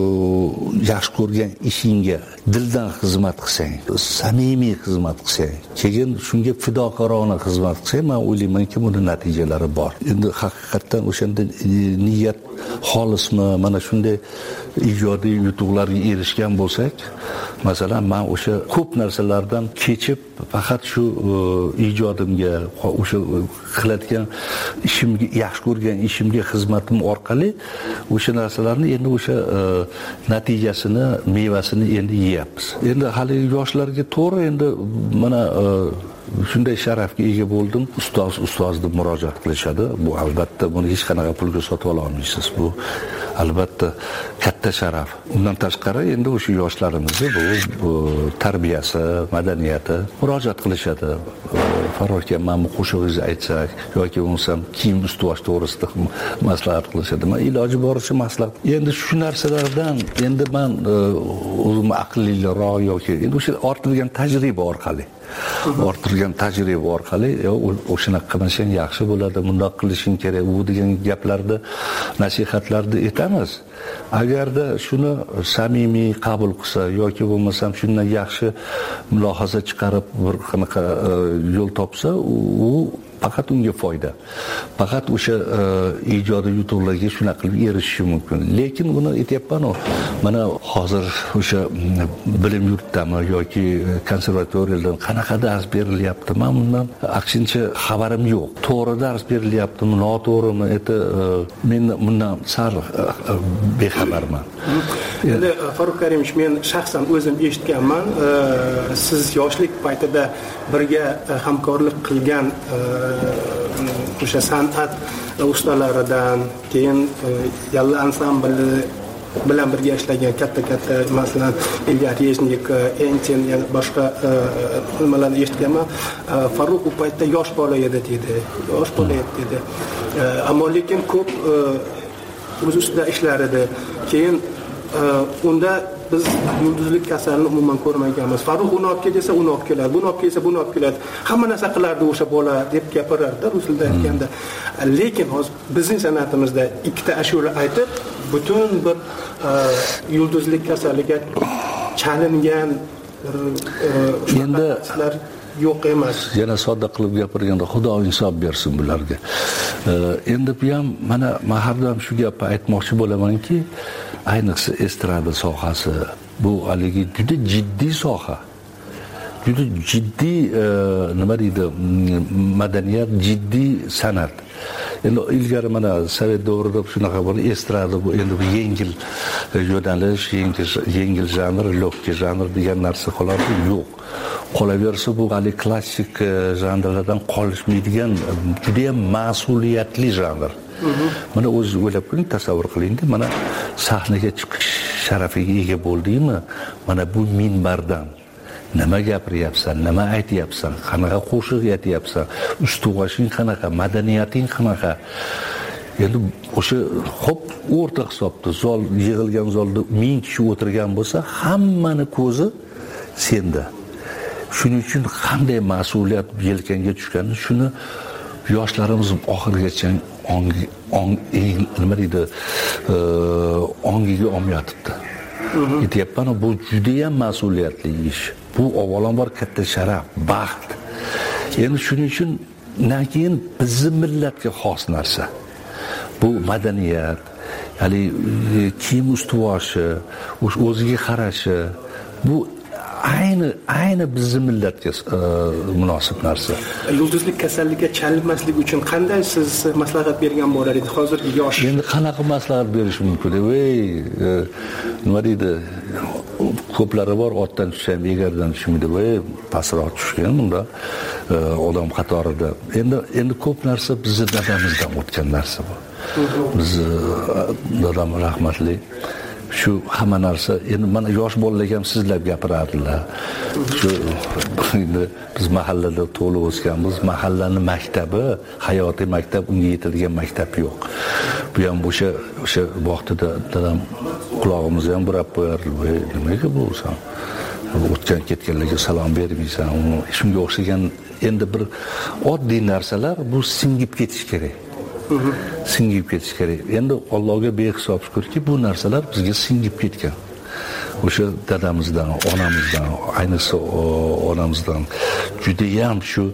yaxshi ko'rgan ishingga dildan xizmat qilsang, samimiy xizmat qilsang, keyin shunga fidokorona xizmat qilsang, men o'ylaymanki, buni natijalari bor. Endi haqiqatan o'shanda niyat xolismi, mana shunday ijodiy yutuqlarga erishgan bo'lsak, masalan, men o'sha ko'p narsalardan kechib faqat shu ijodimga, o'sha qilayotgan ishimga, yaxshi ko'rgan ishimga xizmatim orqali o'sha narsalarni endi o'sha natijasini, mevasini endi yeyapmiz. Endi hali yoshlarga to'g'ri endi mana shunday sharafga ega bo'ldim. Ustoz, ustoz deb murojaat qilishadi. Bu albatta buni hech qanaqa pulga sotib ola olmaysiz. Bu albatta katta sharaf. Undan tashqari endi o'sha yoshlarimizni bu, bu tarbiyasi, madaniyati murojaat qilishadi. Farruh aka, mana qo'shig'ingizni aytsak yoki bo'lmasam kiyim ustuvor to'g'risida maslahat qilishadi. Men iloji boricha maslahat. Endi shu narsalardan endi men o'zim aqlliroq yoki endi o'sha orttirgan tajriba orqali orttirgan tajriba orqali o'shanaqa qilsang yaxshi bo'ladi, bundoq qilishing kerak, u degan gaplarni, nasihatlarni aytamiz. agarda shuni samimiy qabul qilsa yoki bo'lmasam shundan yaxshi mulohaza chiqarib bir qanaqa yo'l topsa, u faqat unga foyda. Faqat o'sha ijodiy yutuqlarga shunaqa qilib erishishi mumkin. Lekin buni aytyapman-ku, mana hozir o'sha bilim yurtdami yoki konservatoriyadan qanaqa dars berilyapti, men bundan aksincha xabarim yo'q. To'g'ri dars berilyaptimi, noto'g'rimi, это men bundan sal bexabarman. Endi Faruq Karimov, men shaxsan o'zim eshitganman, siz yoshlik paytida birga hamkorlik qilgan o'sha san'at ustalaridan, keyin yalla ansambli bilan birga ishlagan katta-katta, masalan, Ilya Reznik, Entin, yana boshqa nimalarni eshitganman. Faruq u paytda yosh bola edi dedi. Yosh bola edi dedi. Ammo lekin ko'p o'z ustida ishlar edi. Keyin unda biz yulduzlik kasalini umuman ko'rmaganmiz. Faruq uni olib kelsa, uni olib keladi, buni olib kelsa, buni olib keladi. Hamma narsa qilardi o'sha bola deb gapirardi Rusulda aytganda. Lekin hozir bizning san'atimizda ikkita ashula aytib, butun bir yulduzlik kasaliga chalingan endi yo'q emas. Yana sodda qilib gapirganda Xudo insof bersin bularga. Endi bu ham mana men har doim shu gapni aytmoqchi bo'lamanki, ayniqsa estrada sohasi bu haligi juda jiddiy soha. Juda jiddiy nima deydi, madaniyat, jiddiy san'at. Endi ilgari mana Sovet davrida shunaqa bo'ldi, estrada bu endi bu yengil yo'nalish, yengil yengil janr, logki janr degan narsa qolardi, yo'q. Qolaversa bu hali klassik janrlardan qolishmaydigan juda ham mas'uliyatli janr. Mana o'zingiz o'ylab ko'ring, tasavvur qiling, mana sahnaga chiqish sharafiga ega bo'ldingmi? Mana bu minbardan nima gapiryapsan, nima aytyapsan, qanaqa qo'shiq aytyapsan, ustuvashing qanaqa, madaniyating qanaqa. Endi o'sha xo'p o'rta hisobda zol yig'ilgan zolda ming kishi o'tirgan bo'lsa, hammani ko'zi senda. Shuning uchun qanday mas'uliyat yelkangga tushganini shuni yoshlarimiz oxirigacha ongi ong nima deydi, ongiga olmayotibdi. Aytyapman, bu juda ham mas'uliyatli ish. Bu avvalambor katta sharaf, baxt. Endi shuning uchun keyin bizning millatga xos narsa. Bu madaniyat, ya'ni kiyim ustuvoshi, o'ziga qarashi, bu ayni ayni bizning millatga munosib narsa. Yulduzlik kasalligiga chalinmaslik uchun qanday siz maslahat bergan bo'lar edi hozirgi yosh? Endi qanaqa maslahat berish mumkin? Ey, nima deydi? Ko'plari bor, otdan tushsam, egardan tushmaydi, voy, pastroq tushgan bunda odam qatorida. Endi endi ko'p narsa bizning dadamizdan o'tgan narsa bu. Biz dadam rahmatli shu hamma narsa, endi mana yosh bolalar ham sizlab gapirardilar. Shu biz mahallada to'lib o'sganmiz, mahallaning maktabi, hayotiy maktab, unga yetadigan maktab yo'q. Bu ham o'sha o'sha vaqtida dadam qulog'imizni ham burab qo'yardi. Nimaga bo'lsan? O'tgan ketganlarga salom bermaysan. Shunga o'xshagan endi bir oddiy narsalar bu singib ketish kerak. Singib ketish kerak. Endi Allohga behisob shukrki, bu narsalar bizga singib ketgan. O'sha dadamizdan, onamizdan, ayniqsa onamizdan juda ham shu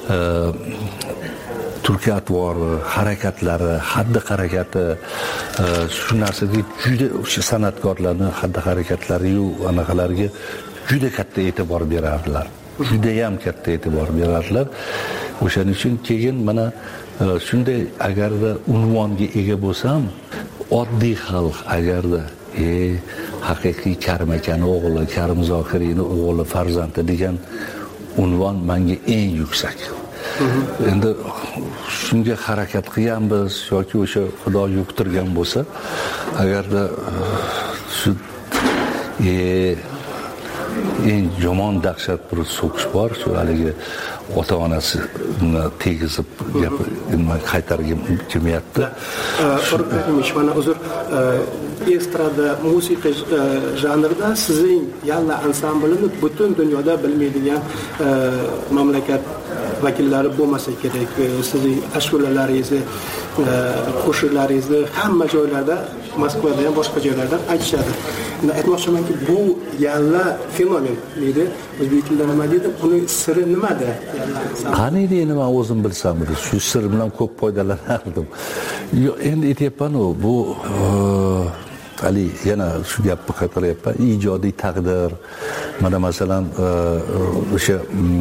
turkiy atvori, harakatlari, xatti harakati, shu narsaga juda o'sha san'atkorlarning xatti harakatlari-yu anaqalarga juda katta e'tibor berardilar. Juda ham katta e'tibor berardilar. O'shaning uchun keyin mana shunday agarda unvonga ega bo'lsam, oddiy xalq agarda e haqiqiy Karim akani o'g'li, Karim Zokiriyning o'g'li, farzandi degan unvon menga eng yuksak. Endi shunga harakat qilganmiz yoki o'sha Xudo yuqtirgan bo'lsa, agarda shu e eng yomon dahshat bir so'kish bor, shu haligi ota-onasi tegizib nima qaytargan jimiyatda. Mana uzr, estrada musiqa janrida sizning yalla ansamblini butun dunyoda bilmaydigan mamlakat vakillari bo'lmasa kerak. Sizning ashulalaringizni, qo'shiqlaringizni hamma joylarda Moskvada ham boshqa joylardan aytishadi. Endi aytmoqchimanki, bu yalla fenomen deydi. O'zbek tilida nima deydi? Uni siri nimada? Qani endi men o'zim bilsam, shu sir bilan ko'p foydalanardim. Endi aytyapman, bu Ali yana shu gapni qaytaryapman. Ijodiy taqdir. Mana masalan o'sha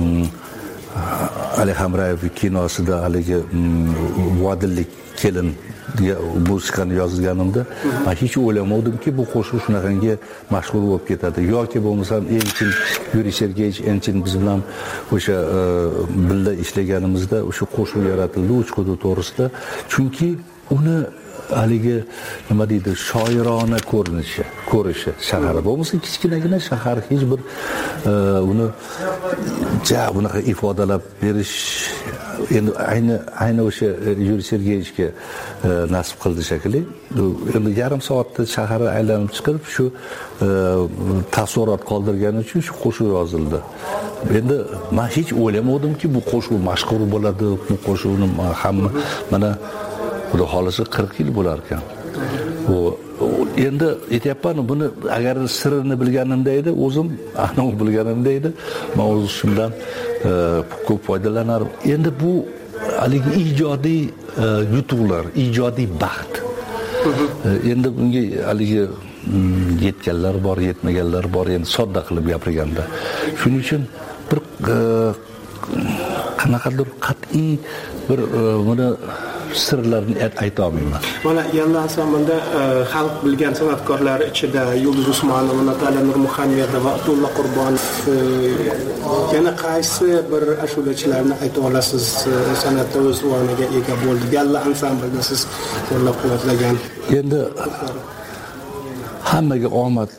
Ali Hamrayev kinosida haligi vodillik kelin deya musiqani yozganimda men hech o'ylamovdimki bu qo'shiq shunaqangi mashhur bo'lib ketadi yoki bo'lmasam Elchin Yuriy Sergeyevich Elchin biz bilan o'sha birga ishlaganimizda o'sha qo'shiq yaratildi Uchqudu to'g'risida, chunki uni haligi nima deydi, shoirona ko'rinishi, ko'rishi shahar bo'lmasa kichkinagina shahar hech bir uni ja bunaqa ifodalab berish endi ayni ayni o'sha Yuriy Sergeyevichga nasib qildi shekilli. Endi yarim soatda shaharni aylanib chiqib shu taassurot qoldirgani uchun shu qo'shiq yozildi. Endi men hech o'ylamovdimki bu qo'shiq mashhur bo'ladi, bu qo'shiqni hamma mana Xudo xolisi qirq yil bo'lar ekan. Bu endi aytyapman, buni agar sirini bilganimda edi, o'zim anav bilganimda edi, men o'z ishimdan ko'p foydalanardim. Endi bu haligi ijodiy yutuqlar, ijodiy baxt. Endi bunga haligi yetganlar bor, yetmaganlar bor, endi sodda qilib gapirganda. Shuning uchun bir qanaqadir qat'iy bir buni sirlarni ayta olmayman. Mana yalla ansamblda xalq bilgan san'atkorlar ichida Yulduz Usmonova, Nataliya Nurmuhammedova va Abdulla Qurbonov, yana qaysi bir ashulachilarni ayta olasiz san'atda o'z o'rniga ega bo'ldi? Yalla ansamblda siz qo'llab-quvvatlagan. Endi hammaga omad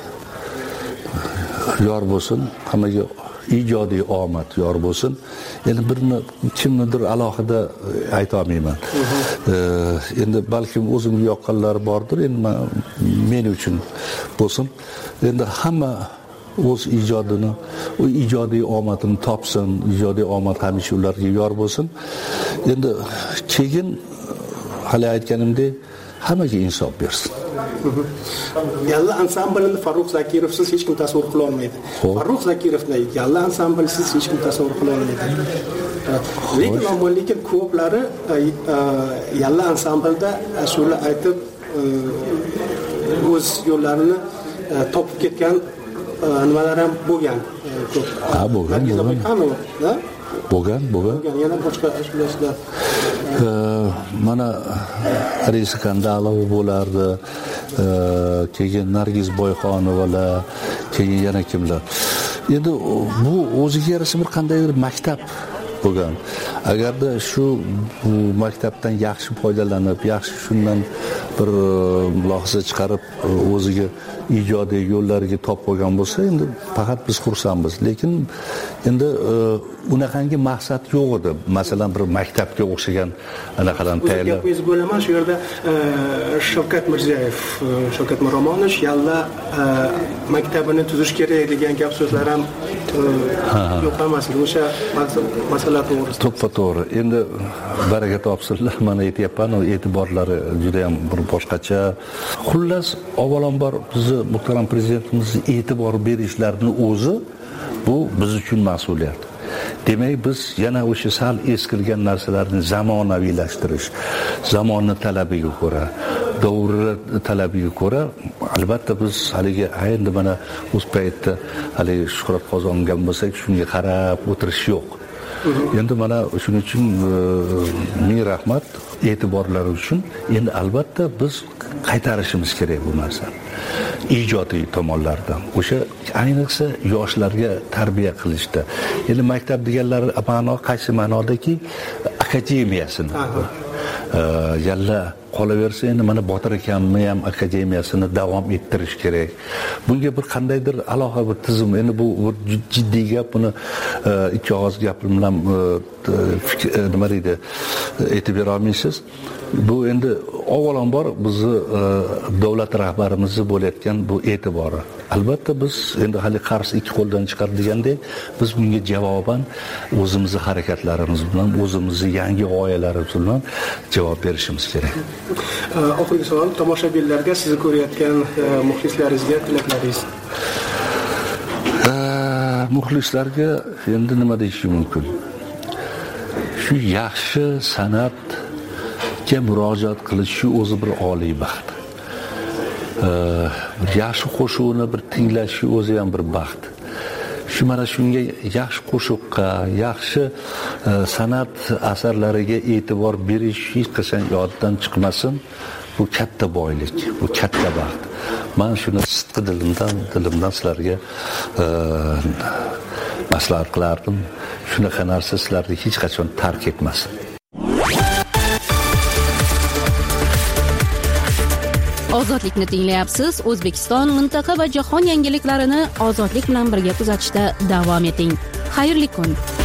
yor bo'lsin, hammaga ijodiy omad yor bo'lsin. Endi birini kimnidir alohida ayta olmayman. Endi balkim o'zimga yoqqanlar bordir, endi men uchun bo'lsin. Endi hamma o'z ijodini, u ijodiy omadini topsin, ijodiy omad hamisha ularga yor bo'lsin. Endi keyin hali aytganimdek hammaga insof bersin. Yalla ansamblini Farruh Zakirovsiz hech kim tasavvur qila olmaydi. Farruh Zakirovni yalla ansamblisiz hech kim tasavvur qila olmaydi. Lekin ammo lekin ko'plari yalla ansamblda ashula aytib o'z yo'llarini topib ketgan nimalar ham bo'lgan. Ha, bo'lgan, bo'lgan. Bo'lgan, bo'lgan. Yana boshqa ashulachilar. Mana Arisa Kandalova bo'lardi, keyin Nargiz Boyxonovalar, keyin yana kimlar. Endi bu o'ziga yarasha bir qandaydir maktab bo'lgan. Agarda shu maktabdan yaxshi foydalanib, yaxshi shundan bir mulohaza chiqarib o'ziga ijodiy yo'llariga top qo'ygan bo'lsa, endi faqat biz xursandmiz. Lekin endi unaqangi maqsad yo'q edi. Masalan, bir maktabga o'xshagan anaqadan tayyorlab. O'zga o'z bo'laman, shu yerda Shavkat Mirziyoyev, Shavkat Miromonovich yalla maktabini tuzish kerak degan gap so'zlar ham yo'q emas. O'sha masala to'g'risida. To'ppa-to'g'ri. Endi baraka topsinlar, mana aytyapman, e'tiborlari juda ham bir boshqacha. Xullas, avvalambor bizni muhtaram prezidentimiz e'tibor berishlarini o'zi bu biz uchun mas'uliyat. Demak, biz yana o'sha sal eskirgan narsalarni zamonaviylashtirish, zamonning talabiga ko'ra, davri talabiga ko'ra, albatta biz haligi endi mana o'z paytda haligi shuhrat qozongan bo'lsak, shunga qarab o'tirish yo'q. Endi mana shuning uchun ming rahmat e'tiborlari uchun. Endi albatta biz qaytarishimiz kerak bu narsani. Ijodiy tomonlardan. O'sha ayniqsa yoshlarga tarbiya qilishda. Endi maktab deganlar ma'no qaysi ma'nodaki akademiyasini. Yalla qolaversa, endi mana Botir akamni ham akademiyasini davom ettirish kerak. Bunga bir qandaydir alohida bir tizim, endi bu jiddiy gap, buni ikki og'iz gap bilan nima deydi, aytib bera olmaysiz. Bu endi avvalambor bizni davlat rahbarimizni bo'layotgan bu e'tibori. Albatta biz endi hali qarz ikki qo'ldan chiqar degandek, biz bunga javoban o'zimizning harakatlarimiz bilan, o'zimizning yangi g'oyalarimiz bilan javob berishimiz kerak. Oxirgi savol, tomoshabinlarga, sizni ko'rayotgan muxlislaringizga tilaklaringiz. Muxlislarga endi nima deyishim mumkin? Shu yaxshi san'atga murojaat qilish shu o'zi bir oliy baxt. Bir yaxshi qo'shiqni bir tinglash shu o'zi ham bir baxt. Shu mana shunga yaxshi qo'shiqqa, yaxshi san'at asarlariga e'tibor berish hech qachon yoddan chiqmasin. Bu katta boylik, bu katta baxt. Men shuni sidqi dilimdan, dilimdan sizlarga maslahat qilardim. Shunaqa narsa sizlarni hech qachon tark etmasin. Ozodlikni tinglayapsiz. O'zbekiston, mintaqa va jahon yangiliklarini ozodlik bilan birga kuzatishda davom eting. Xayrli kun.